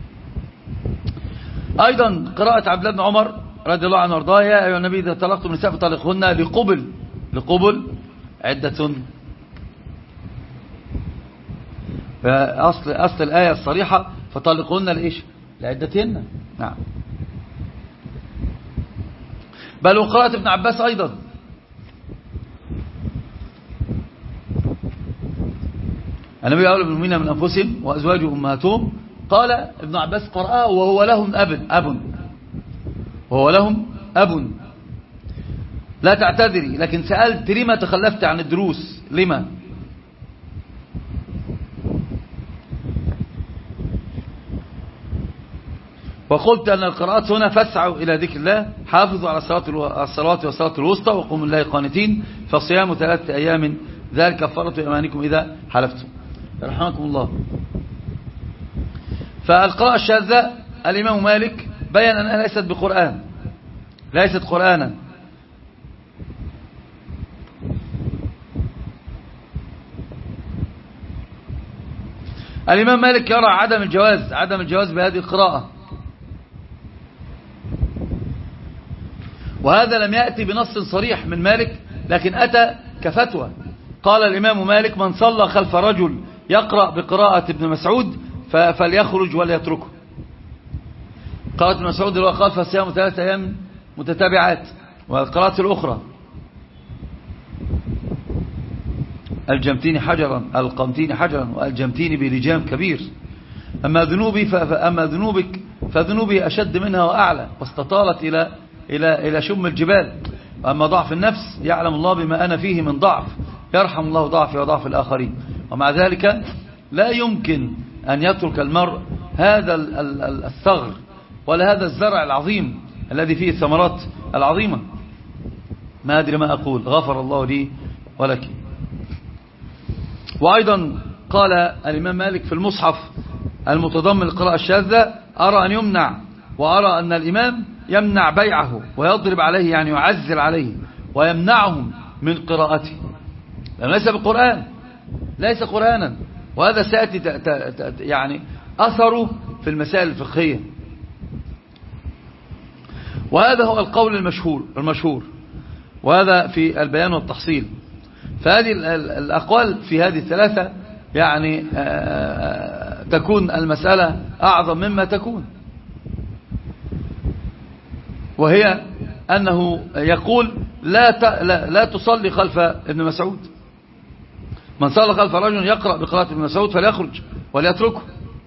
أيضا قراءة عبد الله بن عمر رضي الله عنه وارضاه يا أيها النبي إذا طلقتم النساء فطلقهن لقبل لقبل عدة أصل, أصل الآية الصريحة فطلقهن لإيش؟ لعدتهن. نعم. بل وقرأت ابن عباس أيضا النبي أولى بالمؤمنين من أنفسهم وأزواجه أمهاتهم. قال ابن عباس قرأه وهو لهم أب أب وهو لهم أب. لا تعتذري، لكن سألت لما تخلفت عن الدروس؟ لما؟ وقلت أن القراءات هنا فاسعوا إلى ذكر الله، حافظوا على الصلوات والصلاة الوسطى وقوموا الله قانتين، فصيام ثلاثة أيام ذلك كفارة أيمانكم إذا حلفتم. رحمكم الله. فالقراءة الشاذة الإمام مالك بيّن أنها ليست بقرآن، ليست قرآنا. الإمام مالك يرى عدم الجواز عدم الجواز بهذه القراءة، وهذا لم يأتي بنص صريح من مالك، لكن أتى كفتوى. قال الإمام مالك: من صلى خلف رجل يقرأ بقراءة ابن مسعود فليخرج وليتركه. قراءة ابن مسعود اللي هو قال فصيام ثلاثة أيام متتابعات، والقراءة الأخرى الجمتين حجرا القمتين حجرا والجمتين بلجام كبير. أما ذنوبي فأما ذنوبك فذنوبي أشد منها وأعلى، واستطالت إلى إلى إلى شم الجبال. وأما ضعف النفس يعلم الله بما أنا فيه من ضعف، يرحم الله ضعفي وضعف الآخرين. ومع ذلك لا يمكن أن يترك المرء هذا الثغر ولا هذا الزرع العظيم الذي فيه الثمرات العظيمة. ما أدري ما أقول، غفر الله لي ولك. وأيضا قال الإمام مالك في المصحف المتضمن القراءة الشاذة: أرى أن يمنع، وأرى أن الإمام يمنع بيعه ويضرب عليه، يعني يعزل عليه ويمنعهم من قراءته، لأنه ليس بقرآن، ليس قرآنا. وهذا سيأتي يعني أثره في المسائل الفقهية. وهذا هو القول المشهور المشهور وهذا في البيان والتحصيل. فهذه الأقوال في هذه الثلاثة يعني تكون المسألة أعظم مما تكون، وهي أنه يقول لا لا, لا تصلي خلف ابن مسعود. من صلى خلف رجل يقرأ بقراءة ابن مسعود فليخرج وليتركه.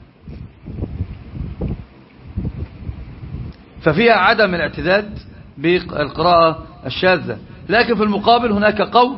ففيها عدم الاعتداد بالقراءة الشاذة. لكن في المقابل هناك قول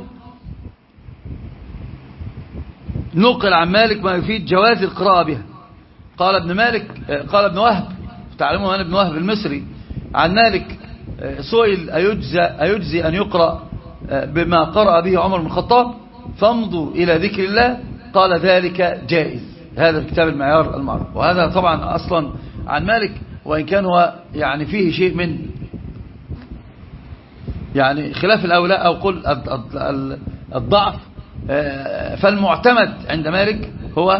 نقل عن مالك ما يفيد جواز القراءة بها. قال ابن مالك قال ابن وهب، تعلمون أن ابن وهب المصري عن مالك سئل أيجزي, أيجزي أن يقرأ بما قرأ به عمر بن الخطاب فامضوا إلى ذكر الله، قال ذلك جائز. هذا الكتاب المعيار المعروف. وهذا طبعا أصلا عن مالك، وإن كان هو يعني فيه شيء من يعني خلاف الأولى أو قل الضعف. فالمعتمد عند مالك هو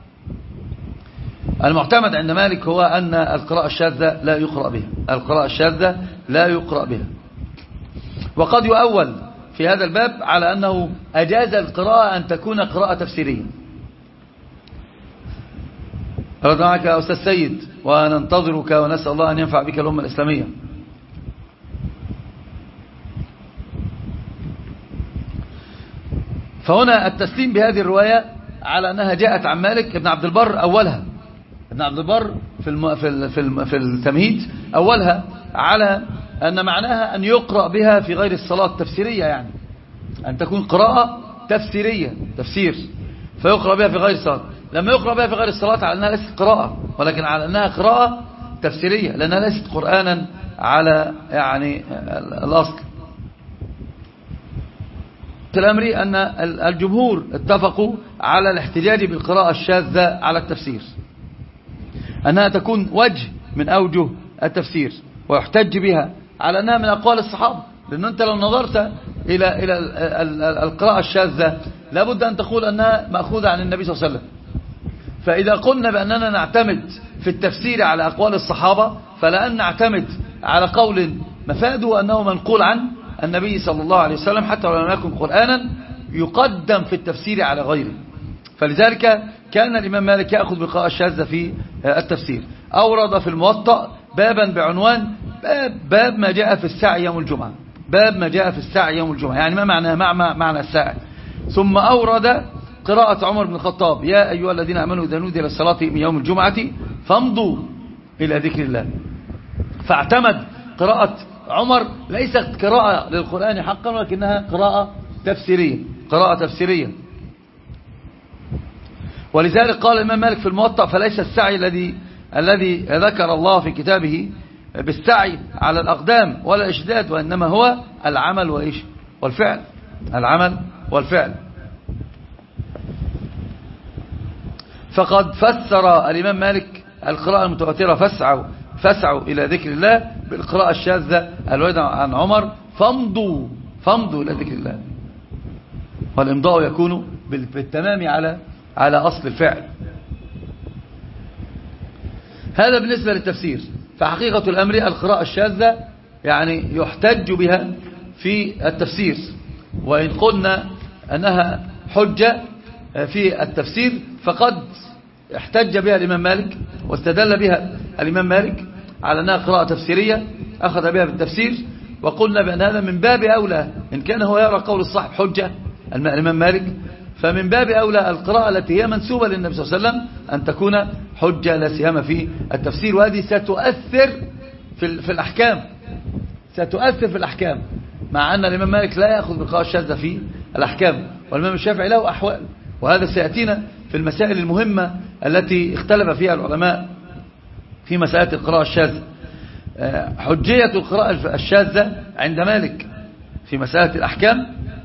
المعتمد عند مالك هو أن القراءة الشاذة لا يقرأ بها، القراءة الشاذة لا يقرأ بها. وقد يؤول في هذا الباب على أنه أجاز القراءة أن تكون قراءة تفسيرية. رضا معك يا أستاذ سيد، وننتظرك ونسأل الله أن ينفع بك الأمة الإسلامية. فهنا التسليم بهذه الرواية على أنها جاءت عن مالك. ابن عبد البر أولها ابن عبد البر في الم... في ال... في, الم... في التمهيد أولها على أن معناها أن يقرأ بها في غير الصلاة تفسيرية، يعني أن تكون قراءة تفسيرية تفسير فيقرأ بها في غير الصلاة. لما يقرأ بها في غير الصلاة على أنها ليست قراءة، ولكن على أنها قراءة تفسيرية لأنها ليست قرآنا على يعني الأصل. الأمر أن الجمهور اتفقوا على الاحتجاج بالقراءة الشاذة على التفسير، أنها تكون وجه من أوجه التفسير ويحتج بها على أنها من أقوال الصحابة. لأن أنت لو نظرت إلى إلى القراءة الشاذة لابد أن تقول أنها مأخوذة عن النبي صلى الله عليه وسلم. فإذا قلنا بأننا نعتمد في التفسير على أقوال الصحابة فلأن نعتمد على قول مفاده أنه منقول عن النبي صلى الله عليه وسلم حتى لو لم يكن قرآنا يقدم في التفسير على غيره. فلذلك كان الإمام مالك يأخذ بقراءة الشاذة في التفسير. أورد في الموطأ بابا بعنوان باب, باب ما جاء في السعي يوم الجمعة. باب ما جاء في السعي يوم الجمعة، يعني ما معنى مع معنى السعي. ثم أورد قراءة عمر بن الخطاب: يا أيها الذين آمنوا إذا نودي للصلاة من يوم الجمعة فامضوا إلى ذكر الله. فاعتمد قراءة عمر ليست قراءة للقرآن حقا، ولكنها قراءة تفسيرية، قراءة تفسيرية. ولذلك قال الإمام مالك في الموطأ: فليس السعي الذي الذي ذكر الله في كتابه بالسعي على الأقدام ولا الإشداد، وإنما هو العمل وإيش والفعل، العمل والفعل. فقد فسر الإمام مالك القراءة المتواترة: فاسعوا فاسعوا إلى ذكر الله، بالقراءة الشاذة الواردة عن عمر: فامضوا فامضوا إلى ذكر الله. والإمضاء يكون بالتمام على على أصل الفعل. هذا بالنسبة للتفسير. فحقيقة الأمر القراءة الشاذة يعني يحتج بها في التفسير، وإن قلنا أنها حجة في التفسير فقد احتج بها الإمام مالك واستدل بها الإمام مالك على أنها قراءة تفسيرية أخذ بها بالتفسير. وقلنا بأن هذا من باب أولى، إن كان هو يرى قول الصاحب حجة الإمام مالك، فمن باب أولى القراءة التي هي منسوبة للنبي صلى الله عليه وسلم أن تكون حجة لا سيما في التفسير. وهذه ستؤثر في في الأحكام، ستؤثر في الأحكام، مع أن الإمام مالك لا يأخذ بالقراءة الشاذة في الأحكام، والإمام الشافعي له أحوال. وهذا سيأتينا في المسائل المهمة التي اختلف فيها العلماء في مسألة القراءة الشاذة. حجية القراءة الشاذة عند مالك في مسألة الأحكام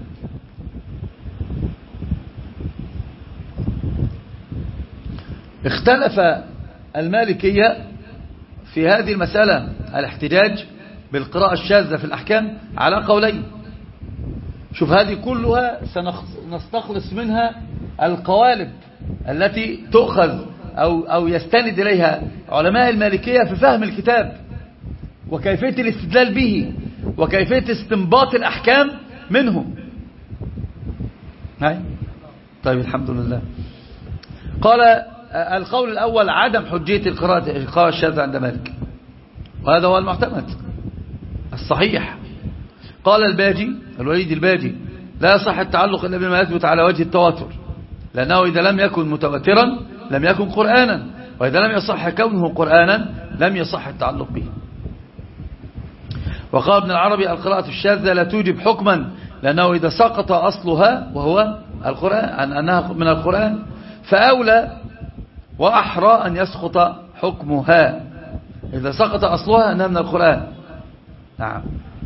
اختلف المالكية في هذه المسألة، الاحتجاج بالقراءة الشاذة في الأحكام، على قولين. شوف هذه كلها سنستخلص منها القوالب التي تؤخذ أو, أو يستند إليها علماء المالكية في فهم الكتاب وكيفية الاستدلال به وكيفية استنباط الأحكام منه. هاي طيب الحمد لله. قال القول الأول: عدم حجية القراءة الشاذة عند مالك، وهذا هو المعتمد الصحيح. قال الباجي الوليد الباجي: لا يصح التعلق إلا بما يثبت على وجه التواتر، لأنه إذا لم يكن متواترا لم يكن قرآنا، وإذا لم يصح كونه قرآنا لم يصح التعلق به. وقال ابن العربي: القراءة الشاذة لا توجب حكما، لأنه إذا سقط أصلها وهو القرآن أنها من القرآن فأولى وأحرى أن يسقط حكمها إذا سقط أصلها أنها من القرآن. نعم.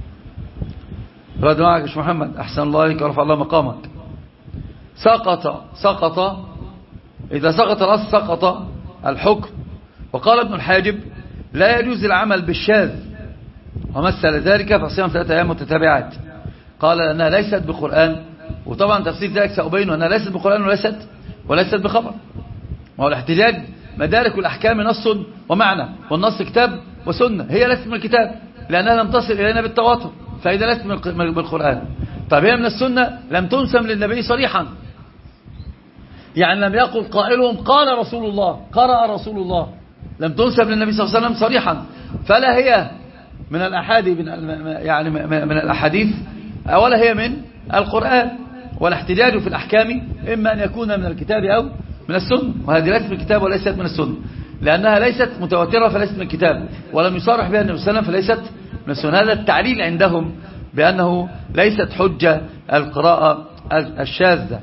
رد معك يا محمد، أحسن الله عليك ورفع الله مقامك. سقط سقط إذا سقط الأصل سقط الحكم. وقال ابن الحاجب: لا يجوز العمل بالشاذ، ومثل ذلك فصيام ثلاثة أيام متتابعات. قال أنها ليست بقرآن، وطبعا تفسير ذلك سأبين أنها ليست بقرآن وليست وليست بخبر. وهو الاحتجاج مدارك الأحكام نص ومعنى، والنص كتاب وسنة، هي ليست من الكتاب لأنها لم تصل إلينا بالتواتر، فإذا ليست من بالقرآن. طيب هي من السنة، لم تنسم للنبي صريحا، يعني لم يقل قائلهم قال رسول الله قرأ رسول الله، لم تنسب للنبي صلى الله عليه وسلم صريحا، فلا هي من الأحاديث يعني من الأحاديث ولا هي من القرآن. والاحتجاج في الأحكام إما أن يكون من الكتاب أو من السنة، وهذه ليست من الكتاب وليست من السنة، لأنها ليست متواترة فليست من الكتاب، ولم يصارح بها النبي صلى الله عليه وسلم فليست من السنة. هذا التعليل عندهم بأنه ليست حجة القراءة الشاذة.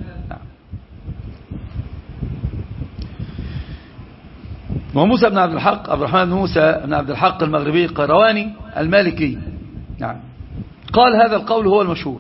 وموسى بن عبد الحق عبد الرحمن بن موسى بن عبد الحق المغربي القيرواني المالكي نعم قال: هذا القول هو المشهور،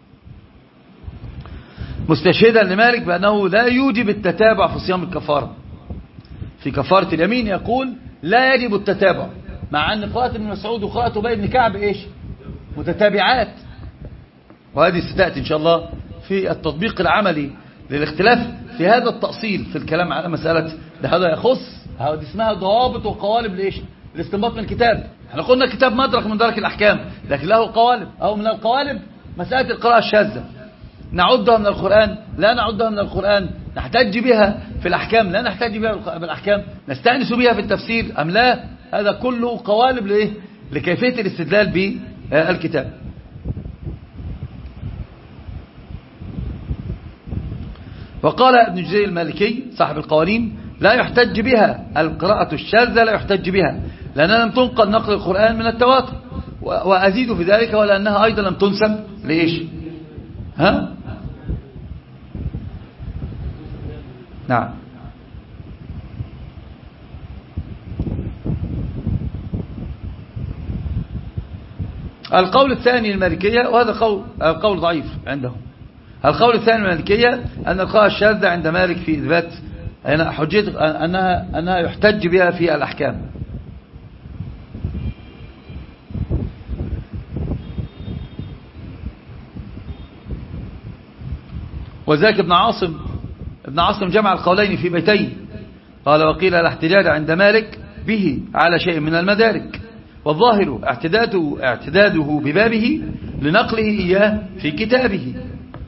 مستشهدا لمالك بأنه لا يوجب التتابع في صيام الكفارة. في كفارة اليمين يقول لا يجب التتابع، مع أن قراءة ابن مسعود وقراءة أبي بن كعب إيش؟ متتابعات. وهذه ستأتي إن شاء الله في التطبيق العملي للاختلاف في هذا التأصيل في الكلام على مسألة هذا يخص، هذه اسمها ضوابط وقوالب لإيش؟ الاستنباط من الكتاب. احنا قلنا الكتاب مدرك من درك الأحكام، لكن له قوالب، أو من القوالب مسألة القراءة الشاذة، نعدها من القرآن لا نعدها من القرآن، نحتج بها في الأحكام لا نحتج بها في الأحكام، نستأنس بها في التفسير أم لا؟ هذا كله قوالب لإيه؟ لكيفية الاستدلال بالكتاب. وقال ابن جزي المالكي صاحب القوانين لا يحتج بها، القراءة الشاذة لا يحتج بها لأنها لم تنقل نقل القرآن من التواتر، وأزيد في ذلك ولأنها أيضا لم تنسب لإيش؟ ها؟ نعم. القول الثاني المالكية، وهذا قول القول ضعيف عندهم، القول الثاني المالكية أن القراءة الشاذة عند مالك في إثبات حجة أنها, أنها يحتج بها في الأحكام. وذلك ابن عاصم ابن عاصم جمع القولين في بيتين، قال وقيل الاحتجاج عند مالك به على شيء من المدارك، والظاهر اعتداده, اعتداده ببابه لنقله إياه في كتابه.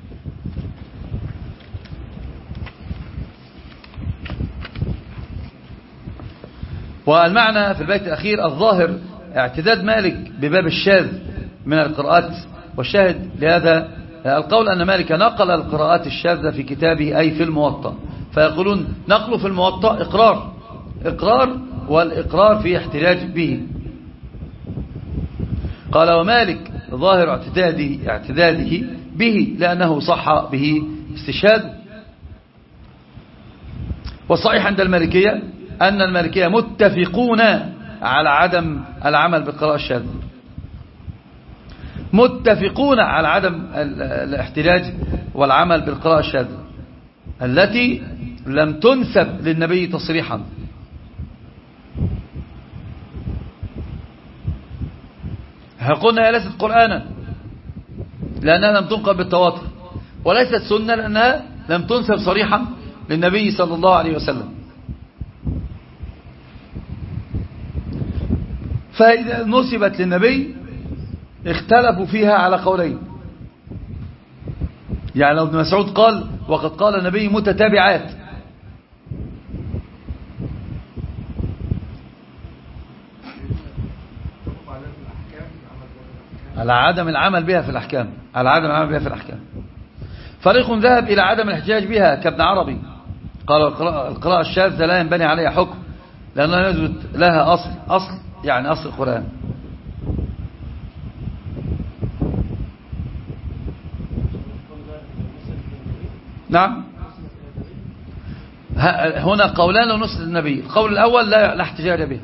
والمعنى في البيت الأخير الظاهر اعتداد مالك بباب الشاذ من القراءات، والشاهد لهذا القول أن مالك نقل القراءات الشاذة في كتابه أي في الموطأ، فيقولون نقله في الموطأ إقرار إقرار والإقرار في احتجاج به. قال ومالك ظاهر اعتداده, اعتداده به لأنه صح به استشهاد. والصحيح عند المالكية أن المالكية متفقون على عدم العمل بالقراءة الشاذة، متفقون على عدم الاحتجاج والعمل بالقراءة الشاذة التي لم تنسب للنبي تصريحا. قلنا هي ليست قرآنا لأنها لم تنقل بالتواتر، وليست سنة لأنها لم تنسب صريحا للنبي صلى الله عليه وسلم. فإذا نسبت للنبي اختلفوا فيها على قولين، يعني لو ابن مسعود قال وقد قال النبي متتابعات، على عدم العمل بها في الأحكام، على عدم العمل بها في الأحكام. فريق ذهب إلى عدم الاحتجاج بها كابن عربي، قال القراءة الشاذة لا ينبني عليها حكم لأنها يثبت لها أصل أصل يعني أصل القرآن. نعم، هنا قولان لنص النبي، القول الأول لا احتجاج به،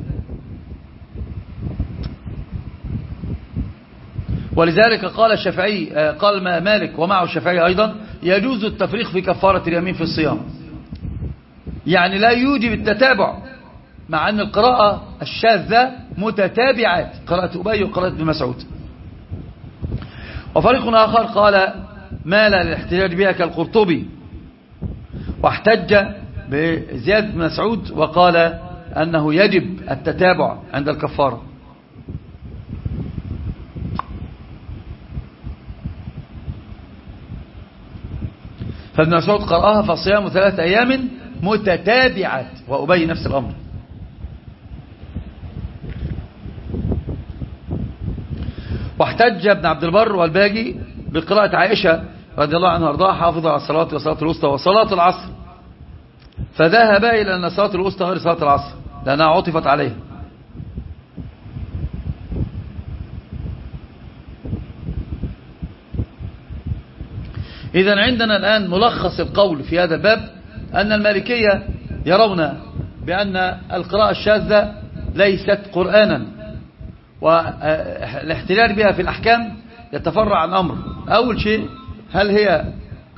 ولذلك قال الشافعي قال مالك ومعه الشافعي أيضا يجوز التفريق في كفارة اليمين في الصيام، يعني لا يوجب التتابع، مع أن القراءة الشاذة متتابعات، قراءة أبي وقراءة ابن مسعود. وفريق آخر قال مال للاحتجاج بها كالقرطبي، واحتج بزيادة ابن مسعود وقال أنه يجب التتابع عند الكفارة. فابن مسعود قرأها فصيام ثلاثة أيام متتابعات، وأبي نفس الأمر. واحتج ابن عبد البر والباجي بقراءة عائشة رضي الله عنها وارضاها حافظة على الصلاة والصلاة الوسطى وصلاة العصر، فذهب إلى أن الصلاة الوسطى غير صلاة العصر لأنها عطفت عليها. إذن عندنا الآن ملخص القول في هذا الباب أن المالكية يرون بأن القراءة الشاذة ليست قرآنا، والاحتلال بها في الأحكام يتفرع عن أمر. أول شيء هل هي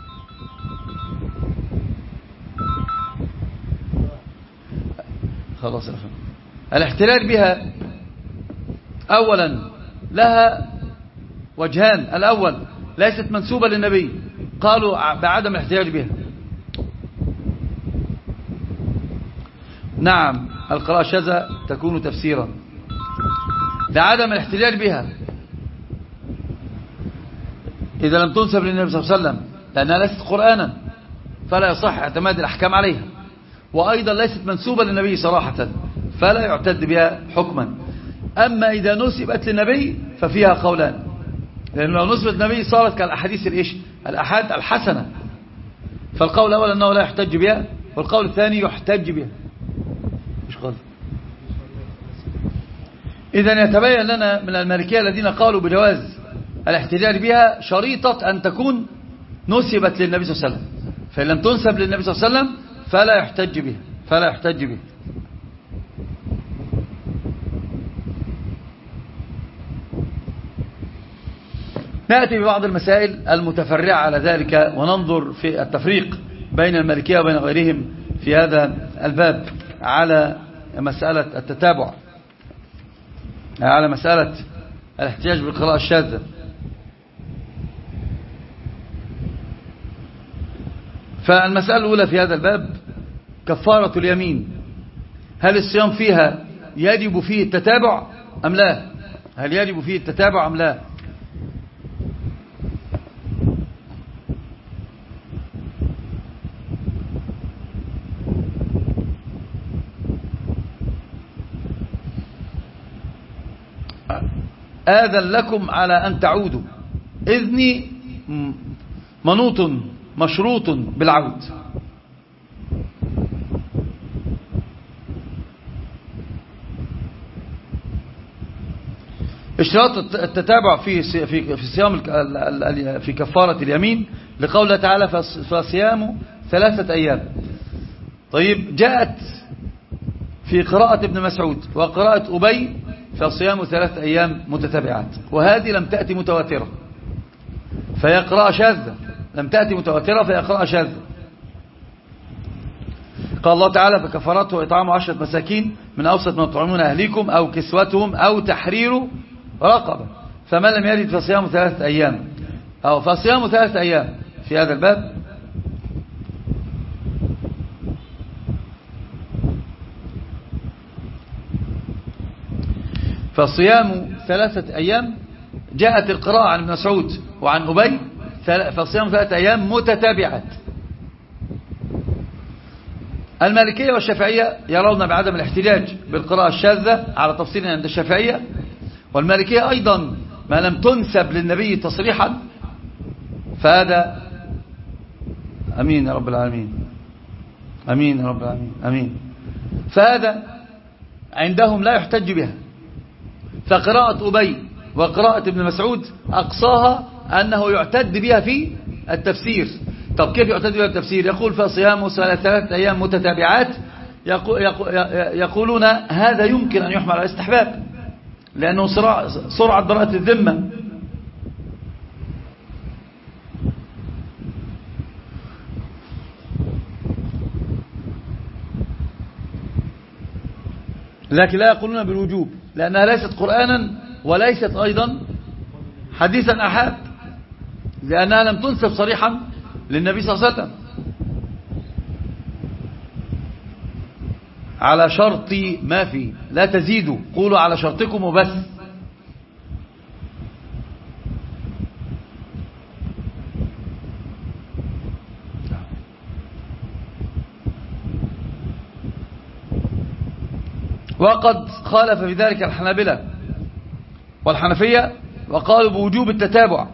خلاص أفهم. الاحتلال بها أولا لها وجهان، الأول ليست منسوبة للنبي، قالوا بعدم الاحتجاج بها. نعم، القراءة الشاذة تكون تفسيرا لعدم الاحتجاج بها إذا لم تنسب للنبي صلى الله عليه وسلم لأنها ليست قرآنا. فلا يصح اعتماد الأحكام عليها، وأيضا ليست منسوبة للنبي صراحة فلا يعتد بها حكما. أما إذا نسبت للنبي ففيها قولان، لأن لو نسبت للنبي صارت كالأحاديث الإيش الأحاد الحسنة، فالقول الأول أنه لا يحتج بها، والقول الثاني يحتج بها. مش قول. إذن يتبين لنا من المالكية الذين قالوا بجواز الاحتجاج بها شريطة أن تكون نسبت للنبي صلى الله عليه وسلم، فإن لم تنسب للنبي صلى الله عليه وسلم فلا يحتج بها فلا يحتج بها. نأتي ببعض المسائل المتفرعة على ذلك وننظر في التفريق بين المالكية وبين غيرهم في هذا الباب على مسألة التتابع، على مسألة الاحتجاج بالقراءة الشاذة. فالمسألة الأولى في هذا الباب كفارة اليمين، هل الصيام فيها يجب فيه التتابع أم لا؟ هل يجب فيه التتابع أم لا؟ آذن لكم على أن تعودوا، إذني منوط مشروط بالعود. اشتراط التتابع في في في صيام في كفارة اليمين لقوله تعالى فصيام ثلاثة أيام. طيب جاءت في قراءة ابن مسعود وقراءة أبي فصيام ثلاثة أيام متتابعات، وهذه لم تأتي متواترة فهي قراءة شاذة، لم تأتي متواترة فهي قراءة شاذة. قال الله تعالى فكفارته إطعام عشرة مساكين من أوسط ما تطعمون أهليكم أو كسوتهم أو تحرير رقبة، فمن لم يجد فصيام ثلاثة أيام أو فصيام ثلاثة أيام في هذا الباب. فصيام ثلاثة أيام جاءت القراءة عن ابن مسعود وعن أبي فصيام ثلاثة أيام متتابعات. المالكية والشافعية يرون بعدم الاحتجاج بالقراءة الشاذة على تفصيل عند الشافعية، والمالكية أيضا ما لم تنسب للنبي تصريحا فهذا أمين يا رب العالمين، أمين يا رب العالمين، أمين، فهذا عندهم لا يحتج بها. فقراءة أبي وقراءة ابن مسعود أقصاها أنه يعتد بها في التفسير. طب كيف يعتد بها في التفسير؟ يقول فصيام ثلاثة أيام متتابعات، يقولون هذا يمكن أن يحمل على الاستحباب لأنه سرعة براءة الذمة. لكن لا يقولون بالوجوب لأنها ليست قرآنا وليست أيضا حديثا أحاد، لأنها لم تنسب صريحا للنبي صلى الله عليه وسلم على شرط ما في، لا تزيدوا قولوا على شرطكم وبس. وقد خالف في ذلك الحنابلة والحنفية وقالوا بوجوب التتابع.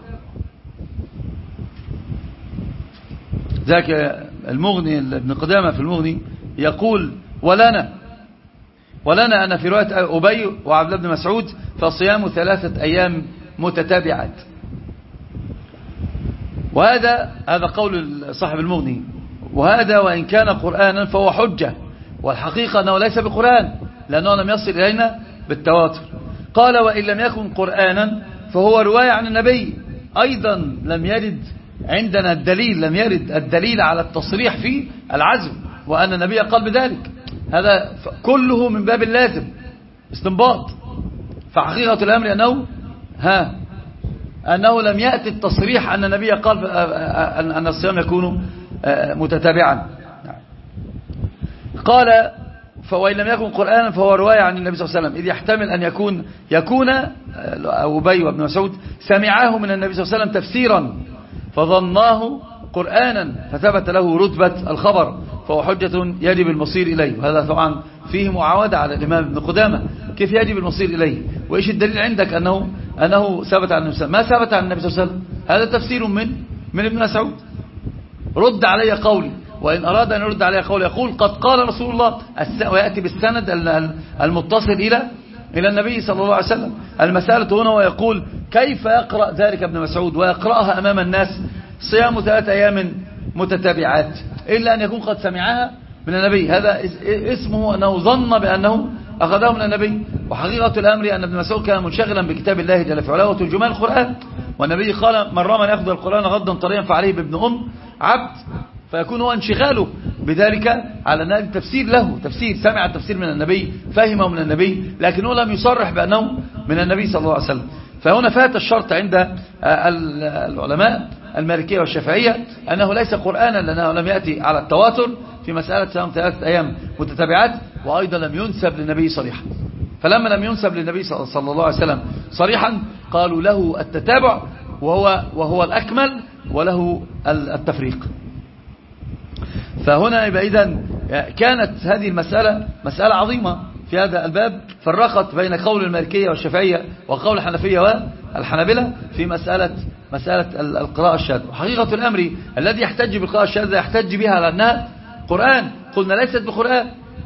ذاك المغني ابن قدامة في المغني يقول ولنا ولنا أن في رواية أبي وعبد الله بن مسعود فصيام ثلاثة أيام متتابعات، وهذا هذا قول صاحب المغني، وهذا وإن كان قرآنا فهو حجة، والحقيقة أنه ليس بقرآن لأنه لم يصل إلينا بالتواتر. قال وإن لم يكن قرآنا فهو رواية عن النبي أيضا لم يرد عندنا الدليل، لم يرد الدليل على التصريح في العزم وأن النبي قال بذلك، هذا كله من باب اللازم استنباط. فحقيقة الأمر أنه ها أنه لم يأتي التصريح أن النبي قال أن الصيام يكون متتابعا. قال فوإن لم يكن قرآنا فهو رواية عن النبي صلى الله عليه وسلم، إذ يحتمل أن يكون يكون أبي وابن مسعود سمعاه من النبي صلى الله عليه وسلم تفسيرا فظناه قرآنا فثبت له رتبة الخبر فهو حجة يجب المصير إليه. وهذا طبعا فيه معاودة على الإمام ابن قدامة كيف يجب المصير إليه. وإيش الدليل عندك أنه, أنه ثبت عن النبي صلى الله عليه وسلم؟ ما ثبت عن النبي صلى الله عليه وسلم هذا تفسير من من ابن مسعود. رد علي قولي، وإن أراد أن يرد علي قولي يقول قد قال رسول الله، ويأتي بالسند المتصل إلى إلى النبي صلى الله عليه وسلم. المسألة هنا ويقول كيف يقرأ ذلك ابن مسعود ويقرأها أمام الناس صيام ثلاث أيام متتابعات إلا أن يكون قد سمعها من النبي؟ هذا اسمه أنه ظن بأنه أخذه من النبي. وحقيقة الأمر أن ابن مسعود كان منشغلا بكتاب الله جل في علاه وترجمان القرآن، والنبي قال من رام أن يأخذ القرآن غضا طريا فعليه بابن أم عبد، فيكون هو انشغاله بذلك على أن التفسير له تفسير، سمع التفسير من النبي فهمه من النبي لكنه لم يصرح بأنه من النبي صلى الله عليه وسلم. فهنا فات الشرط عند العلماء المالكية والشافعية أنه ليس قرآنا لأنه لم يأتي على التواتر في مسألة صيام ثلاثة أيام متتابعات، وأيضا لم ينسب للنبي صريحا. فلما لم ينسب للنبي صلى الله عليه وسلم صريحا قالوا له التتابع وهو, وهو الأكمل وله التفريق. فهنا يبقى إذن كانت هذه المسألة مسألة عظيمة في هذا الباب، فرقت بين قول المالكية والشافعية وقول الحنفية والحنابلة في مسألة مسألة القراءة الشاذة. وحقيقة الأمر الذي يحتج بالقراءة الشاذة يحتج بها لأنها قرآن، قلنا ليست بقرآن،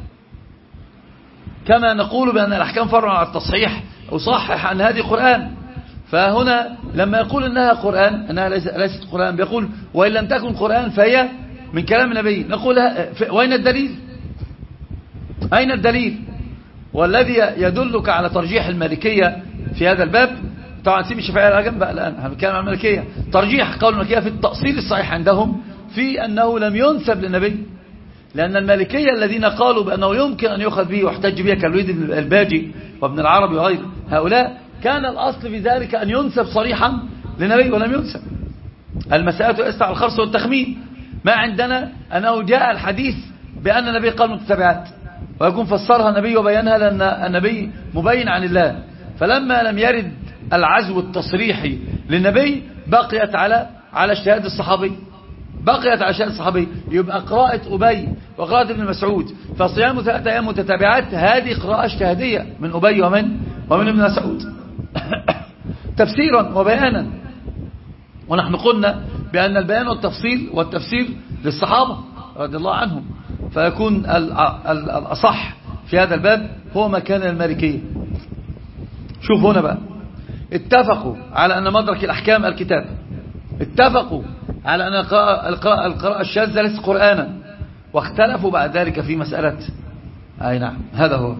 كما نقول بأن الأحكام فرع على التصحيح وصحح أن هذه قرآن. فهنا لما يقول أنها قرآن أنها ليست قرآن بيقول وإن لم تكن قرآن فهي من كلام النبي. نقول وين الدليل؟ أين الدليل؟ والذي يدلك على ترجيح المالكية في هذا الباب، طبعا سيب الشافعية على جنب الآن هنتكلم عن المالكية، ترجيح قول المالكية في التأصيل الصحيح عندهم في أنه لم ينسب للنبي، لأن المالكية الذين قالوا بأنه يمكن أن يؤخذ به ويحتج به كالوليد الباجي وابن العربي وغيره هؤلاء كان الأصل في ذلك أن ينسب صريحا للنبي ولم ينسب. المسألة ليست على الخرص والتخمين، ما عندنا أنه جاء الحديث بأن النبي قال متتابعات ويكون فسرها النبي وبينها لأن النبي مبين عن الله. فلما لم يرد العزو التصريحي للنبي بقيت على على اجتهاد الصحابي، بقيت على اجتهاد الصحابي. يبقى قراءة أبي وقراءة ابن مسعود فصيام ثلاثة أيام متتابعات هذه قراءة اجتهادية من أبي ومن ومن ابن مسعود تفسيرا وبيانا. ونحن قلنا بأن البيان والتفصيل والتفسير للصحابة رضي الله عنهم، فيكون الأصح في هذا الباب هو مكان المالكية. شوف هنا بقى اتفقوا على أن مدرك الأحكام الكتاب، اتفقوا على أن القراءة, القراءة الشاذة ليست قرآنا، واختلفوا بعد ذلك في مسألة أي نعم هذا هو.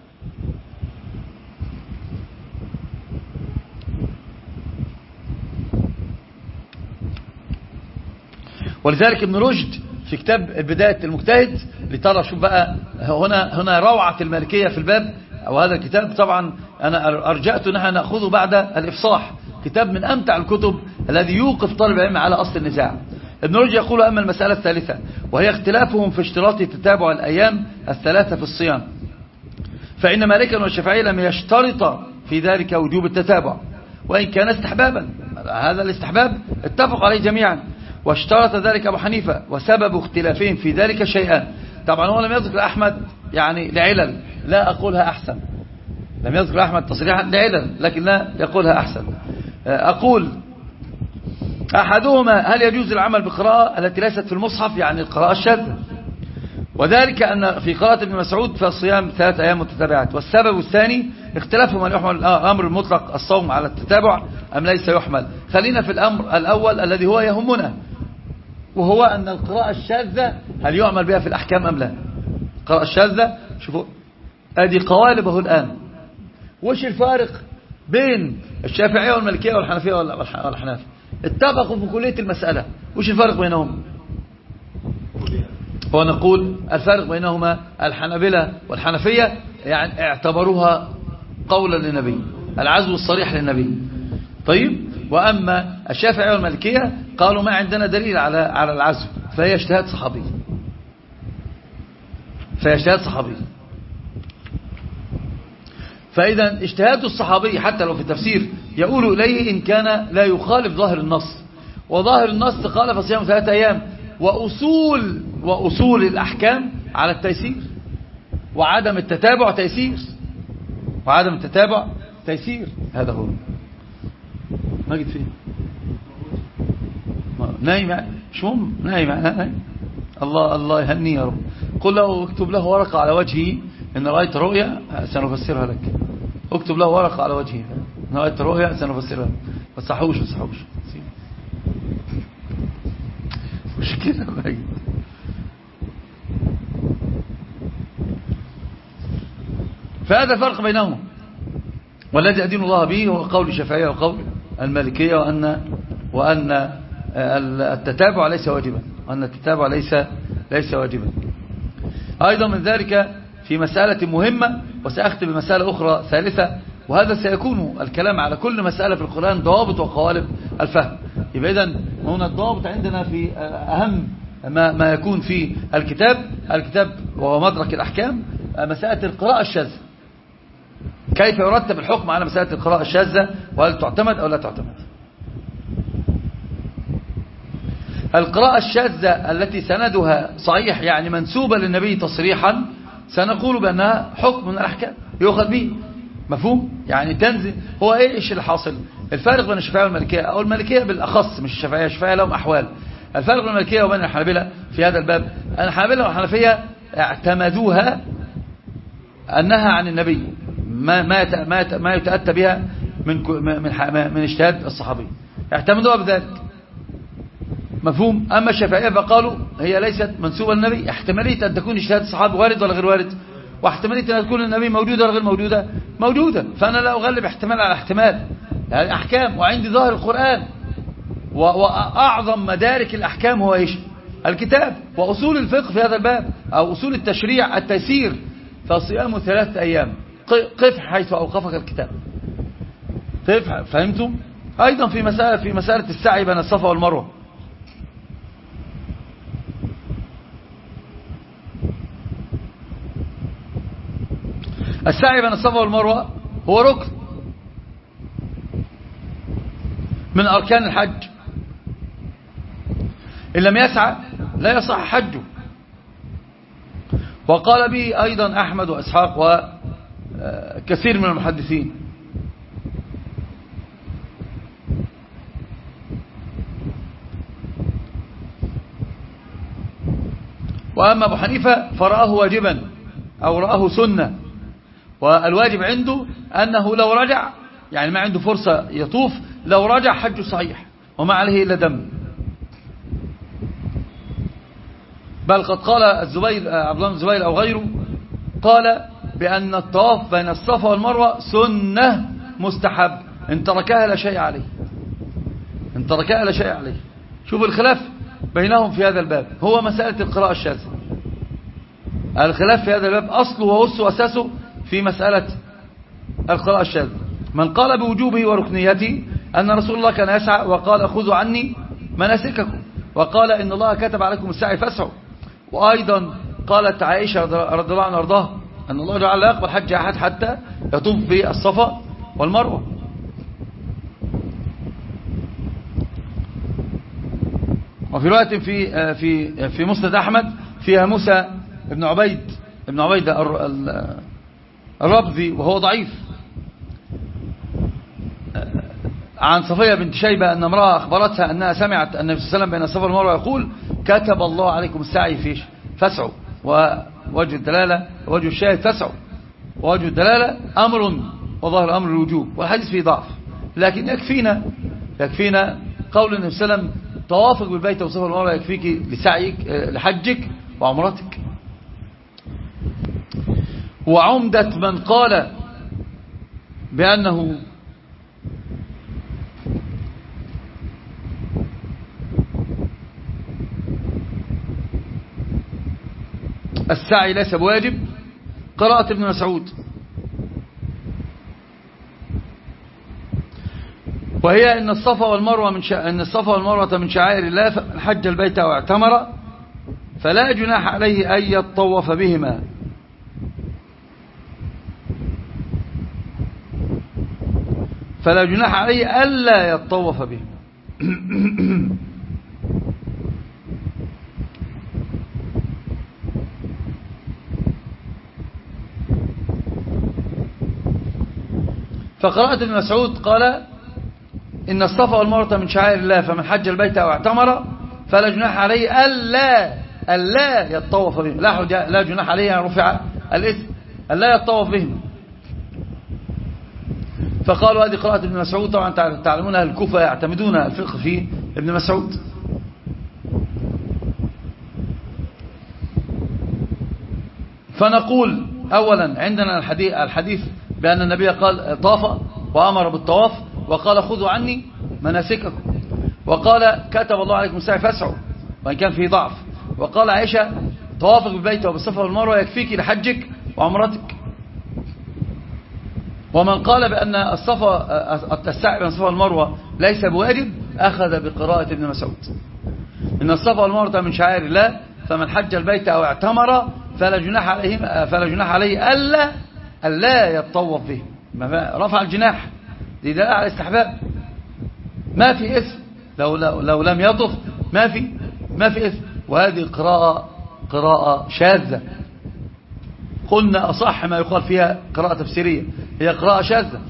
ولذلك ابن رشد في كتاب بداية المجتهد لترى شوف بقى هنا هنا روعة المالكية في الباب. وهذا الكتاب طبعا أنا أرجأت نحن نأخذه بعد الإفصاح، كتاب من أمتع الكتب الذي يوقف طالب العلم على أصل النزاع. ابن رشد يقول أما المسألة الثالثة وهي اختلافهم في اشتراط تتابع الأيام الثلاثة في الصيام، فإن مالكا والشافعية لم يشترط في ذلك وجوب التتابع وإن كان استحبابا، هذا الاستحباب اتفق عليه جميعا، واشترط ذلك أبو حنيفة، وسبب اختلافهم في ذلك شيئان. طبعا هو لم يذكر أحمد يعني لعلل لا أقولها أحسن، لم يذكر أحمد تصريحا لعلل لكن لا يقولها أحسن. أقول أحدهما هل يجوز العمل بقراءة التي ليست في المصحف يعني القراءة الشاذة، وذلك أن في قراءة ابن مسعود فالصيام ثلاث أيام متتابعات. والسبب الثاني اختلافهم هل يحمل الأمر المطلق الصوم على التتابع أم ليس يحمل. خلينا في الأمر الأول الذي هو يهمنا، وهو أن القراءة الشاذة هل يعمل بها في الأحكام أم لا. القراءة الشاذة شوفوا هذه قوالبه الآن، وش الفارق بين الشافعية والمالكية والحنفية والحنافية؟ اتفقوا في كلية المسألة، وش الفارق بينهم؟ ونقول الفارق بينهما الحنابلة والحنفية يعني اعتبروها قولا للنبي، العزو الصريح للنبي. طيب وأما الشافعية والمالكية قالوا ما عندنا دليل على على العزو، فهي اجتهاد صحابي، فهي اجتهاد صحابي. فإذا اجتهاد الصحابي حتى لو في التفسير يقول إليه إن كان لا يخالف ظاهر النص، وظاهر النص قال فصيام ثلاثة أيام. وأصول, وأصول الأحكام على التيسير، وعدم التتابع تيسير، وعدم التتابع تيسير. هذا هو. ماجد فين؟ نايم مش مهم، نايم نايم. الله الله يهنيه يا رب. قل له اكتب له ورقة على وجهه إن رأيت رؤيا سنفسرها لك. اكتب له ورقة على وجهه إن رأيت رؤيا سنفسرها لك. ما تصحوش ما تصحوش مش كده ماجد. فهذا الفرق بينهما، والذي أدين الله به هو قول الشافعية وقول المالكية، وأن وأن التتابع ليس واجبا، وأن التتابع ليس ليس واجبا. أيضا من ذلك في مسألة مهمة، وسأختم بمسألة أخرى ثالثة، وهذا سيكون الكلام على كل مسألة في القرآن ضوابط وقوالب الفهم. يبقى إذن هنا الضوابط عندنا في أهم ما, ما يكون في الكتاب الكتاب وهو مدرك الأحكام، مسألة القراءة الشاذة، كيف يرتب الحكم على مسألة القراءة الشاذة، وهل تعتمد أو لا تعتمد. القراءة الشاذة التي سندها صحيح يعني منسوبة للنبي تصريحا، سنقول بأنها حكم من الأحكام يؤخذ به. مفهوم؟ يعني تنزل. هو ايه ايش الحاصل؟ الفارق بين الشافعية والمالكية، او المالكية بالاخص مش الشافعية، الشافعية لهم احوال. الفارق بين المالكية وبين الحنابلة في هذا الباب، الحنابلة والحنفية اعتمدوها انها عن النبي، ما ما ما, ما يتأتى بها من من من اجتهاد الصحابي، اعتمدوها بذلك. مفهوم؟ اما الشافعية فقالوا هي ليست منسوبة للنبي، احتمالية ان تكون اجتهاد الصحابي وارد ولا غير وارد، واحتمالية أن تكون النبي موجودة ولا غير موجودة موجودة. فأنا لا أغلب احتمال على احتمال، يعني أحكام وعندي ظاهر القرآن، وأعظم مدارك الأحكام هو إيش؟ الكتاب. وأصول الفقه في هذا الباب أو أصول التشريع التيسير، فصيام ثلاثة أيام، قف حيث أوقفك الكتاب. فهمتم؟ أيضا في مسألة في مسألة السعي بين الصفا والمروة، السعي بين الصفا والمروة هو ركن من أركان الحج، إن لم يسعى لا يصح حجه. وقال به أيضا أحمد وإسحاق وكثير من المحدثين. وأما أبو حنيفة فرآه واجبا أو رآه سنة، والواجب عنده أنه لو رجع، يعني ما عنده فرصة يطوف، لو رجع حجه صحيح وما عليه إلا دم. بل قد قال الزبير عبد الله بن الزبير أو غيره، قال بأن الطواف بين الصفا والمروة سنة مستحب، إن تركها لا شيء عليه، إن تركها لا شيء عليه. شوف الخلاف بينهم في هذا الباب، هو مسألة القراءة الشاذة. الخلاف في هذا الباب أصله وأسه وأساسه في مسألة القراءة الشاذة. من قال بوجوبه وركنيته أن رسول الله كان يسعى وقال خذوا عني مناسككم، وقال إن الله كتب عليكم السعي فاسعوا. وأيضا قالت عائشة رضي الله عنها وارضاها أن الله جعل لا يقبل حج أحد حتى يطوف بالصفا والمروة. وفي رواية في في في مسند أحمد فيها موسى ابن عبيد ابن عبيد الربذي وهو ضعيف، عن صفية بنت شيبة أن امرأة أخبرتها أنها سمعت النبي صلى الله عليه وسلم بين الصفا والمروة يقول كتب الله عليكم السعي فيش فاسعوا. ووجه الدلالة ووجه الشاهد فاسعوا، ووجه الدلالة أمر وظاهر أمر الوجوب، والحديث فيه ضعف، لكن يكفينا يكفينا قول النبي صلى الله عليه وسلم طوافك بالبيت والصفا والمروة يكفيك لسعيك لحجك وعمرتك. وعمدة من قال بأنه السعي ليس بواجب قراءة ابن مسعود، وهي ان الصفا والمروة من شع... ان الصفا والمروة من شعائر الله، فمن حج البيت او اعتمر فلا جناح عليه ان يطوف بهما. فلا جناح عليه الا يطوف بهما. فقرأت ابن مسعود قال إن الصفا والمروة من شعائر الله فمن حج البيت أو اعتمر فلا جناح عليه ألا ألا يطوف بهم. لا, لا جناح عليه أن رفع الإثم ألا يطوف بهم. فقالوا هذه قراءة ابن مسعود. طبعا تعلمون أهل الكوفة يعتمدون الفقه في ابن مسعود. فنقول أولا عندنا الحديث, الحديث بأن النبي قال طاف وأمر بالطواف وقال خذوا عني مناسككم، وقال كتب الله عليكم السعي فاسعوا وإن كان فيه ضعف، وقال عائشة طوافك بالبيت وبالصفا والمروة يكفيك لحجك وعمرتك. ومن قال بأن الصفا السعي بين الصفا والمروة ليس بواجب أخذ بقراءة ابن مسعود إن الصفا والمروة من شعائر الله فمن حج البيت أو اعتمر فلا جناح عليه فلا جناح عليه ألا ألا يطوف به. رفع الجناح دي دلالة على الاستحباب، ما في إثم لو, لو, لو لم يطف ما في ما في إثم. وهذه قراءة قراءة شاذة، قلنا أصح ما يقال فيها قراءة تفسيرية، هي قراءة شاذة.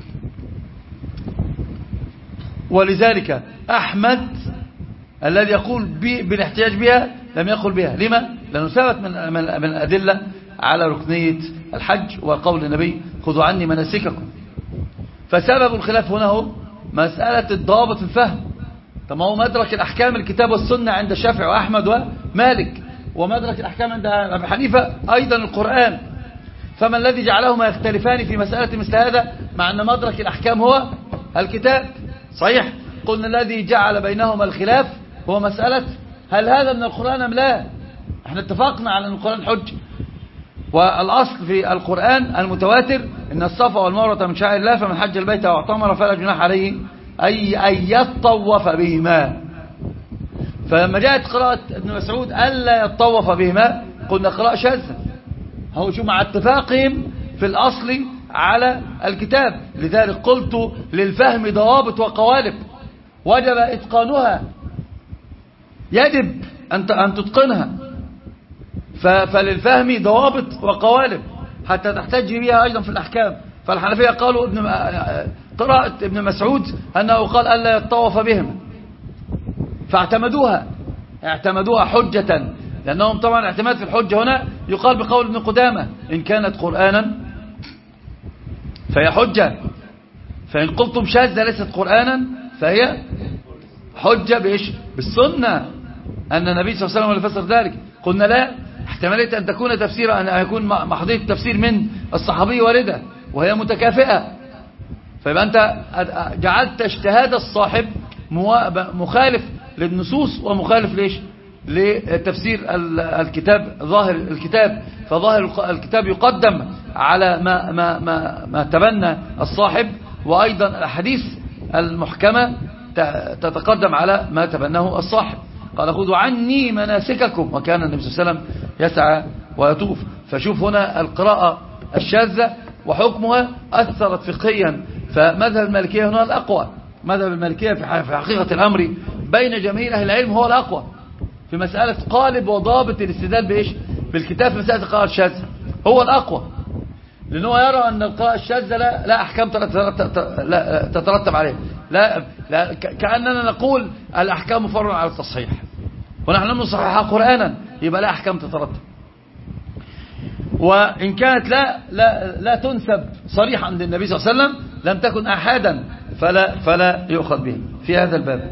ولذلك أحمد الذي يقول بالاحتجاج بها لم يقل بها. لما؟ لأنه ثبت من, من الأدلة على ركنية الحج وقول النبي خذوا عني مناسككم. فسبب الخلاف هنا هو مسألة الضوابط في الفهم. طب ما هو مدرك الأحكام الكتاب والسنة عند الشافعي وأحمد ومالك، ومدرك الأحكام عند أبي حنيفة أيضا القرآن. فما الذي جعلهما يختلفان في مسألة مثل هذا مع أن مدرك الأحكام هو الكتاب؟ صحيح قلنا الذي جعل بينهما الخلاف هو مسألة هل هذا من القرآن أم لا. احنا اتفقنا على أن القرآن حج، والأصل في القرآن المتواتر إن الصفا والمروة من شعائر الله فمن حج البيت أو اعتمر فلا جناح عليه أي أن يطوف بهما. فلما جاءت قراءة ابن مسعود ألا يطوف بهما قلنا قراءة شاذة، هو شو مع اتفاقهم في الأصل على الكتاب. لذلك قلت للفهم ضوابط وقوالب وجب إتقانها، يجب أن تتقنها. فللفهم ضوابط وقوالب حتى تحتج بها أيضا في الأحكام. فالحنفية قالوا ابن قراءة ابن مسعود أنه قال ألا يطوف بهم فاعتمدوها اعتمدوها حجة، لأنهم طبعا اعتماد في الحجة هنا يقال بقول ابن قدامة إن كانت قرآنا فهي حجة، فإن قلتم شاذة ليست قرآنا فهي حجة بإيش؟ بالسنة أن النبي صلى الله عليه وسلم فسر ذلك. قلنا لا، احتمالية أن تكون تفسير أن يكون محضية التفسير من الصحابي واردة وهي متكافئة، فيبقى أنت جعلت اجتهاد الصاحب مخالف للنصوص ومخالف ليش؟ لتفسير الكتاب ظاهر الكتاب. فظاهر الكتاب يقدم على ما, ما, ما, ما تبنى الصاحب، وأيضا الحديث المحكمة تتقدم على ما تبناه الصاحب. قال خذوا عني مناسككم، وكان النبي صلى الله عليه وسلم يسعى ويطوف. فشوف هنا القراءة الشاذة وحكمها أثرت فقهيا. فمذهب المالكية هنا الأقوى، مذهب المالكية في حقيقة الأمر بين جميع أهل العلم هو الأقوى في مسألة قالب وضابط الاستدلال بإيش؟ بالكتاب في مسألة القراءة الشاذة هو الأقوى، لأنه يرى أن القراءة الشاذة لا, لا أحكام تترتب عليها، لا, لا كأننا نقول الأحكام فرع على التصحيح ونحن لم نصححها قرآنا يبقى لا أحكام تترتب. وإن كانت لا, لا, لا تنسب صريحا للنبي صلى الله عليه وسلم لم تكن أحدا فلا, فلا يؤخذ به في هذا الباب.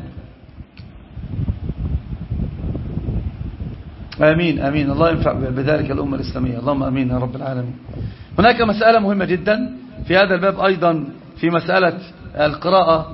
آمين آمين. الله ينفع بذلك الأمة الإسلامية، اللهم آمين يا رب العالمين. هناك مسألة مهمة جدا في هذا الباب أيضا في مسألة القراءة،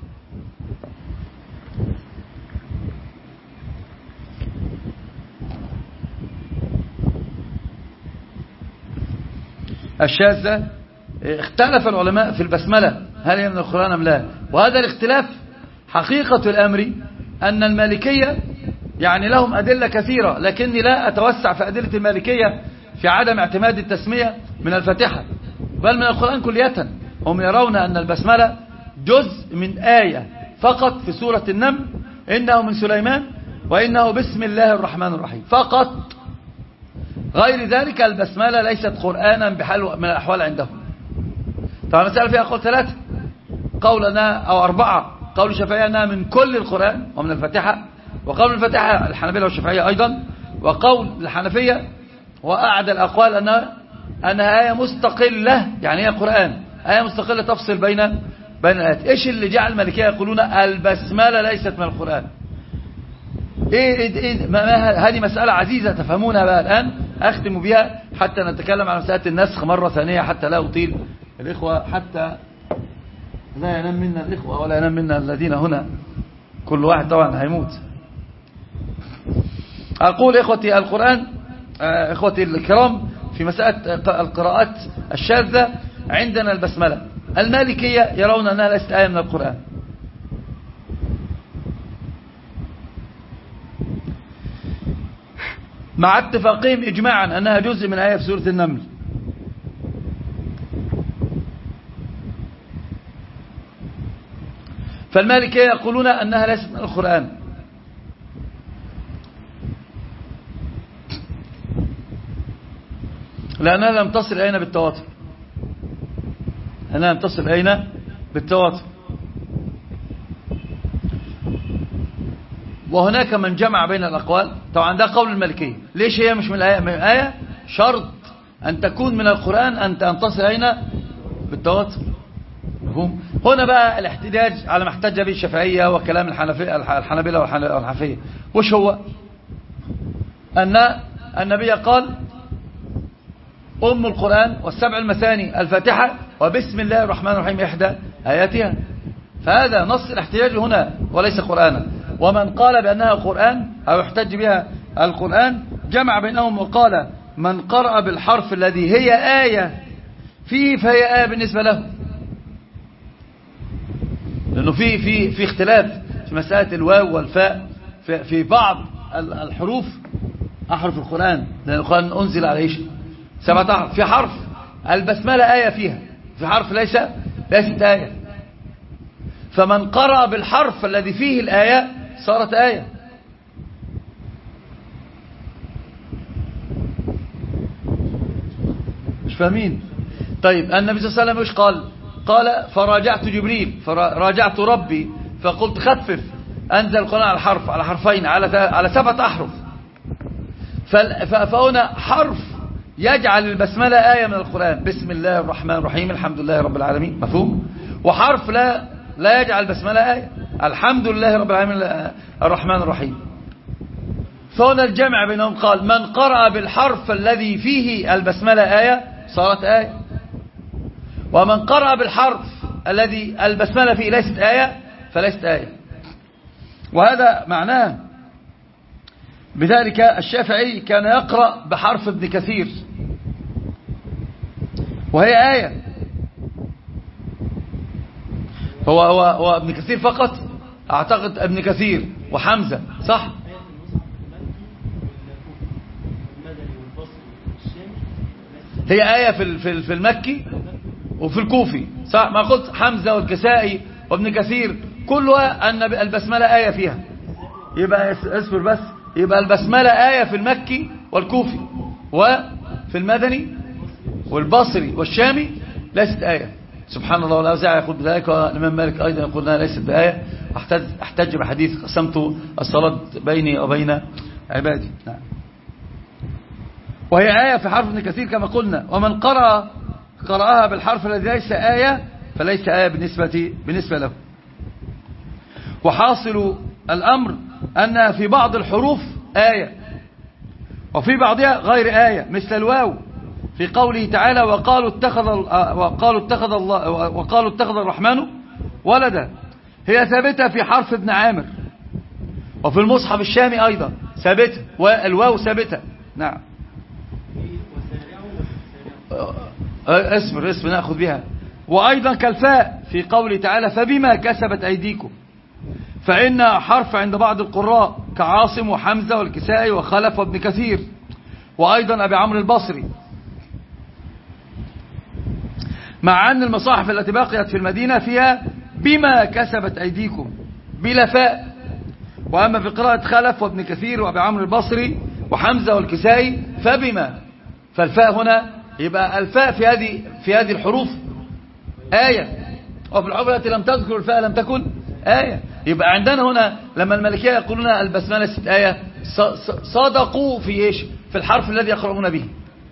الشاذة. اختلف العلماء في البسملة هل هي من القرآن أم لا، وهذا الاختلاف حقيقة الأمر أن المالكية يعني لهم أدلة كثيرة، لكني لا أتوسع في أدلة المالكية في عدم اعتماد التسمية من الفاتحة بل من القرآن كلية. هم يرون أن البسملة جزء من آية فقط في سورة النمل إنه من سليمان وإنه بسم الله الرحمن الرحيم فقط. غير ذلك البسملة ليست قرآنا بحال من الأحوال عندهم. طبعا المسألة فيها قول ثلاثة، قولنا أو أربعة، قول الشافعية أنها من كل القرآن ومن الفاتحة، وقول الفاتحة الحنابلة والشافعية أيضا، وقول الحنفية وأعدى الأقوال أنها, أنها آية مستقلة، يعني هي قرآن آية مستقلة تفصل بين بين الآيات. إيش اللي جعل المالكية يقولون البسملة ليست من القرآن؟ إيه, إيه, إيه ما ما هذه مسألة عزيزة تفهمونها بقى الآن، أختم بها حتى نتكلم عن مسألة النسخ مرة ثانية حتى لا أطيل الإخوة، حتى لا ينام منا الإخوة ولا ينام منا الذين هنا، كل واحد طبعا هيموت. أقول إخوتي القرآن، إخوتي الكرام، في مسألة القراءات الشاذة عندنا البسملة. المالكية يرون أنها ليست آية من القرآن، مع اتفاقهم إجماعا أنها جزء من آية في سورة النمل. فالمالكية يقولون أنها ليست من القرآن، لأنها لم تصل إلينا بالتواتر، أنها لم تصل إلينا بالتواتر. وهناك من جمع بين الأقوال، طبعا ده قول المالكية. ليش هي مش من الآية؟ من الآية شرط أن تكون من القرآن أن تصل إلينا بالتواتر. هنا بقى الاحتجاج على ما احتج به الشافعية وكلام الحنابلة والحنفية. وش هو؟ أن النبي قال أم القرآن والسبع المثاني الفاتحة وبسم الله الرحمن الرحيم إحدى آياتها، فهذا نص الاحتجاج هنا وليس قرآنا. ومن قال بأنها قرآن أو يحتج بها القرآن جمع بينهم وقال من قرأ بالحرف الذي هي آية فيه فهي آية بالنسبة له، لأنه في في في اختلاف في مسألة الواو والفاء في, في بعض الحروف أحرف القرآن، لأن القرآن أنزل على إيش؟ سبعة أحرف. في حرف البسملة آية فيها، في حرف ليس ليست آية، فمن قرأ بالحرف الذي فيه الآية صارت آية. مش فاهمين؟ طيب النبي صلى الله عليه وسلم ايش قال؟ قال فراجعت جبريل فراجعت ربي فقلت خفف، أنزل القرآن على حرف على حرفين على على سبعة أحرف. فهنا حرف يجعل البسملة آية من القرآن، بسم الله الرحمن الرحيم الحمد لله رب العالمين، مفهوم؟ وحرف لا لا يجعل البسملة آية، الحمد لله رب العالمين الرحمن الرحيم. فهنا الجمع بينهم قال من قرأ بالحرف الذي فيه البسملة آية صارت آية، ومن قرأ بالحرف الذي البسملة فيه ليست آية فليست آية. وهذا معناه بذلك الشافعي كان يقرأ بحرف ابن كثير وهي آية. هو, هو, هو ابن كثير فقط، أعتقد ابن كثير وحمزة صح؟ هي آية في في المكي وفي الكوفي صح؟ ما قلت حمزة والكسائي وابن كثير كلها أن البسملة آية فيها. يبقى اصبر بس، يبقى البسملة آية في المكي والكوفي وفي المدني والبصري والشامي ليست آية. سبحان الله. والأوزاعي يقول بذلك، والإمام مالك أيضا يقول أنها ليست بآية. أحتج, أحتج بحديث قسمت الصلاة بيني وبين عبادي. نعم. وهي آية في حرف ابن كثير كما قلنا. ومن قرأ قرأها بالحرف الذي ليس آية فليس آية بالنسبة, بالنسبة له. وحاصل الأمر أنها في بعض الحروف آية وفي بعضها غير آية، مثل الواو في قوله تعالى وقالوا اتخذ وقالوا اتخذ الله وقالوا اتخذ الرحمن ولدا، هي ثابتة في حرف ابن عامر، وفي المصحف الشامي أيضا ثابتة، والواو ثابتة. نعم. اسمر اسمر نأخذ بها. وأيضا كالفاء في قوله تعالى فبما كسبت أيديكم، فإن حرف عند بعض القراء كعاصم وحمزة والكسائي وخلف وابن كثير، وأيضا أبي عمرو البصري، مع أن المصاحف التي بقيت في المدينة فيها بما كسبت أيديكم، بلا فاء. وأما في قراءة خلف وابن كثير وابي عمرو البصري وحمزة والكسائي فبما، فالفاء هنا يبقى الفاء في هذه في هذه الحروف آية، وفي الحروف التي لم تذكر الفاء لم تكن آية. يبقى عندنا هنا لما المالكية يقولون البسملة ست آية صادقوا في إيش؟ في الحرف الذي يقرؤون به،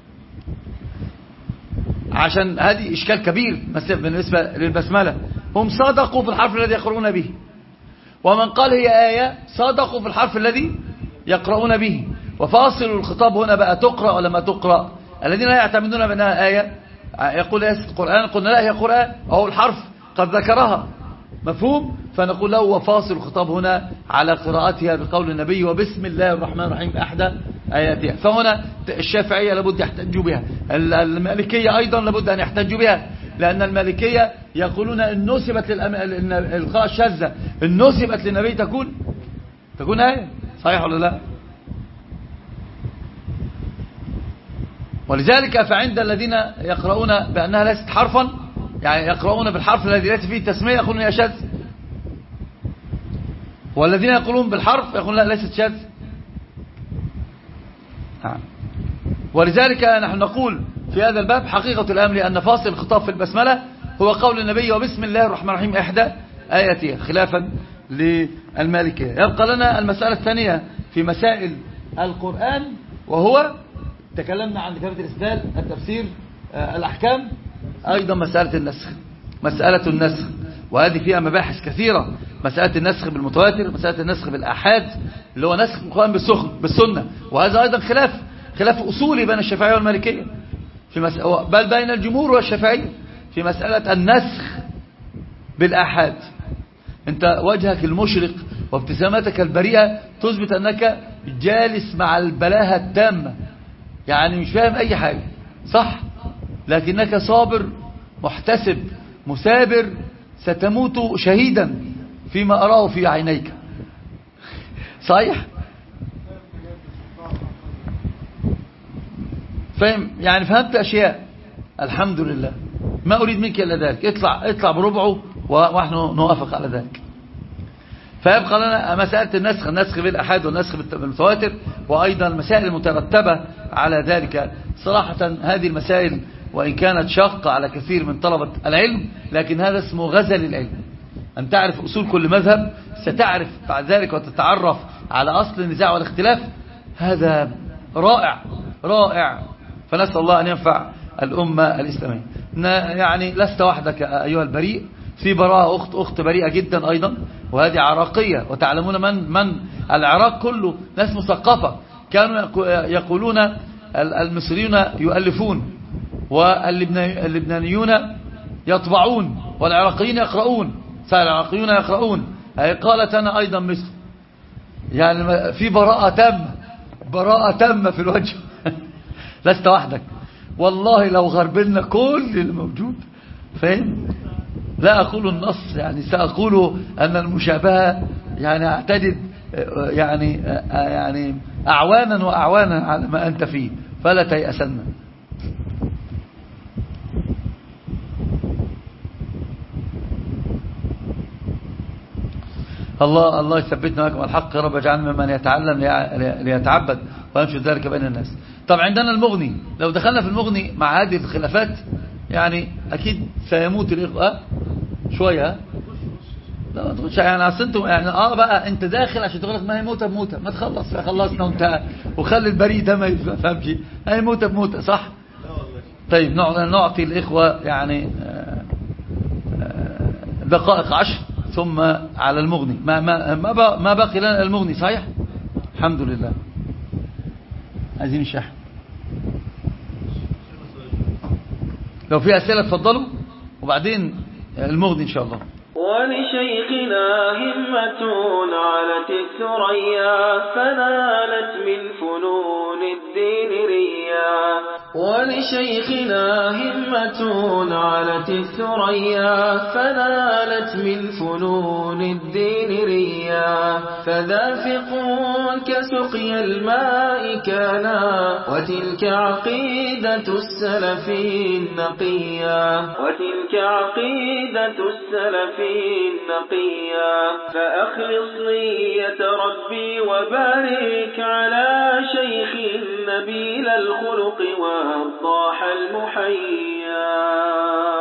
عشان هذه إشكال كبير بالنسبة للبسملة. هم صادقوا في الحرف الذي يقرؤون به، ومن قال هي آية صادقوا في الحرف الذي يقرؤون به. وفاصل الخطاب هنا بقى تقرأ ولا ما تقرأ. الذين لا يعتمدون بأنها آية يقول هي قرآن، قلنا لا هي قرآن، أو الحرف قد ذكرها، مفهوم؟ فنقول له وفاصل الخطاب هنا على قراءتها بقول النبي وبسم الله الرحمن الرحيم أحدى آياتها. فهنا الشافعية لابد يحتجوا بها، المالكية أيضا لابد أن يحتجوا بها، لأن المالكية يقولون إن نسبت للإلقاء الشاذة إن نسبت للنبي تكون تكون آية، صحيح ولا لا؟ ولذلك فعند الذين يقرؤون بأنها ليست حرفا، يعني يقرؤون بالحرف الذي ليس فيه تسمية يقولون هي شاذ، والذين يقولون بالحرف يقولون لا ليست شاذ. ولذلك نحن نقول في هذا الباب حقيقة الأمر أن فاصل الخطاب في البسملة هو قول النبي وبسم الله الرحمن الرحيم إحدى آياتها، خلافا للمالكية. يبقى لنا المسألة الثانية في مسائل القرآن، وهو تكلمنا عن كتابة الإسناد، التفسير، الأحكام، أيضا مسألة النسخ. مسألة النسخ وهذه فيها مباحث كثيرة، مسألة النسخ بالمتواتر، مسألة النسخ بالآحاد اللي هو نسخ القرآن بالسنة، وهذا أيضا خلاف خلاف أصولي بين الشافعية والمالكية في مسألة، بل بين الجمهور والشافعية في مسألة النسخ بالآحاد. أنت وجهك المشرق وابتسامتك البريئة تثبت أنك جالس مع البلاهة التامة، يعني مش فاهم أي حاجة، صح؟ لكنك صابر محتسب مثابر، ستموت شهيدا فيما أراه في عينيك، صحيح؟ فاهم؟ يعني فهمت أشياء، الحمد لله، ما أريد منك إلا ذلك، اطلع اطلع بربعه ونحن نوافق على ذلك. فيبقى لنا مسألة النسخ، النسخ بالأحاد والنسخ بالمتواتر، وأيضا المسائل المترتبة على ذلك. صراحة هذه المسائل وإن كانت شاقة على كثير من طلبة العلم، لكن هذا اسمه غزل العلم، أن تعرف أصول كل مذهب، ستعرف بعد ذلك وتتعرف على أصل النزاع والاختلاف. هذا رائع رائع، فنسأل الله أن ينفع الأمة الإسلامية. يعني لست وحدك أيها البريء، في براءة أخت أخت بريئة جدا أيضا، وهذه عراقية، وتعلمون من من العراق كله ناس مثقفة، كانوا يقولون المصريون يؤلفون واللبنانيون يطبعون والعراقيين يقرؤون، فالعراقيون يقرؤون، هي قالت أنا أيضا مثل، يعني في براءة تامة، براءة تامة في الوجه. لست وحدك والله، لو غربلنا كل الموجود، فاهم؟ لا أقول النص، يعني سأقول أن المشابهة يعني اعتدد يعني يعني أعوانا وأعوانا على ما أنت فيه، فلا تيأسنا. الله الله يثبتنا لكم الحق يا رب، اجعلنا ممن يتعلم ليتعبد وينشر ذلك بين الناس. طب عندنا المغني، لو دخلنا في المغني مع هذه الخلافات يعني أكيد سيموت الإخوة شوية. لا ما تقولش يعني اصل انتوا يعني اه بقى انت داخل عشان تقول لك ما هي موته بموته، ما تخلص خلصنا وانتهى، وخلي البريء ده ما يفهمش هي موته بموته، صح؟ طيب نعطي الإخوة يعني دقائق عشر ثم على المغني. ما ما ما باقي لنا المغني، صحيح؟ الحمد لله. عايزين الشحن، لو في أسئلة تفضلوا، وبعدين المغني إن شاء الله. ولشيخنا همة علت الثريا، فنالت من فنون الدين ريا. ولشيخنا همة علت الثريا فنالت من فنون الدين ريا فذا فقه كسقي الماء كانا وتلك عقيدة السلف النقيا وتلك عقيدة السلف النقيا فأخلص نية ربي وبارك على شيخ نبيل الخلق والضاح المحيا.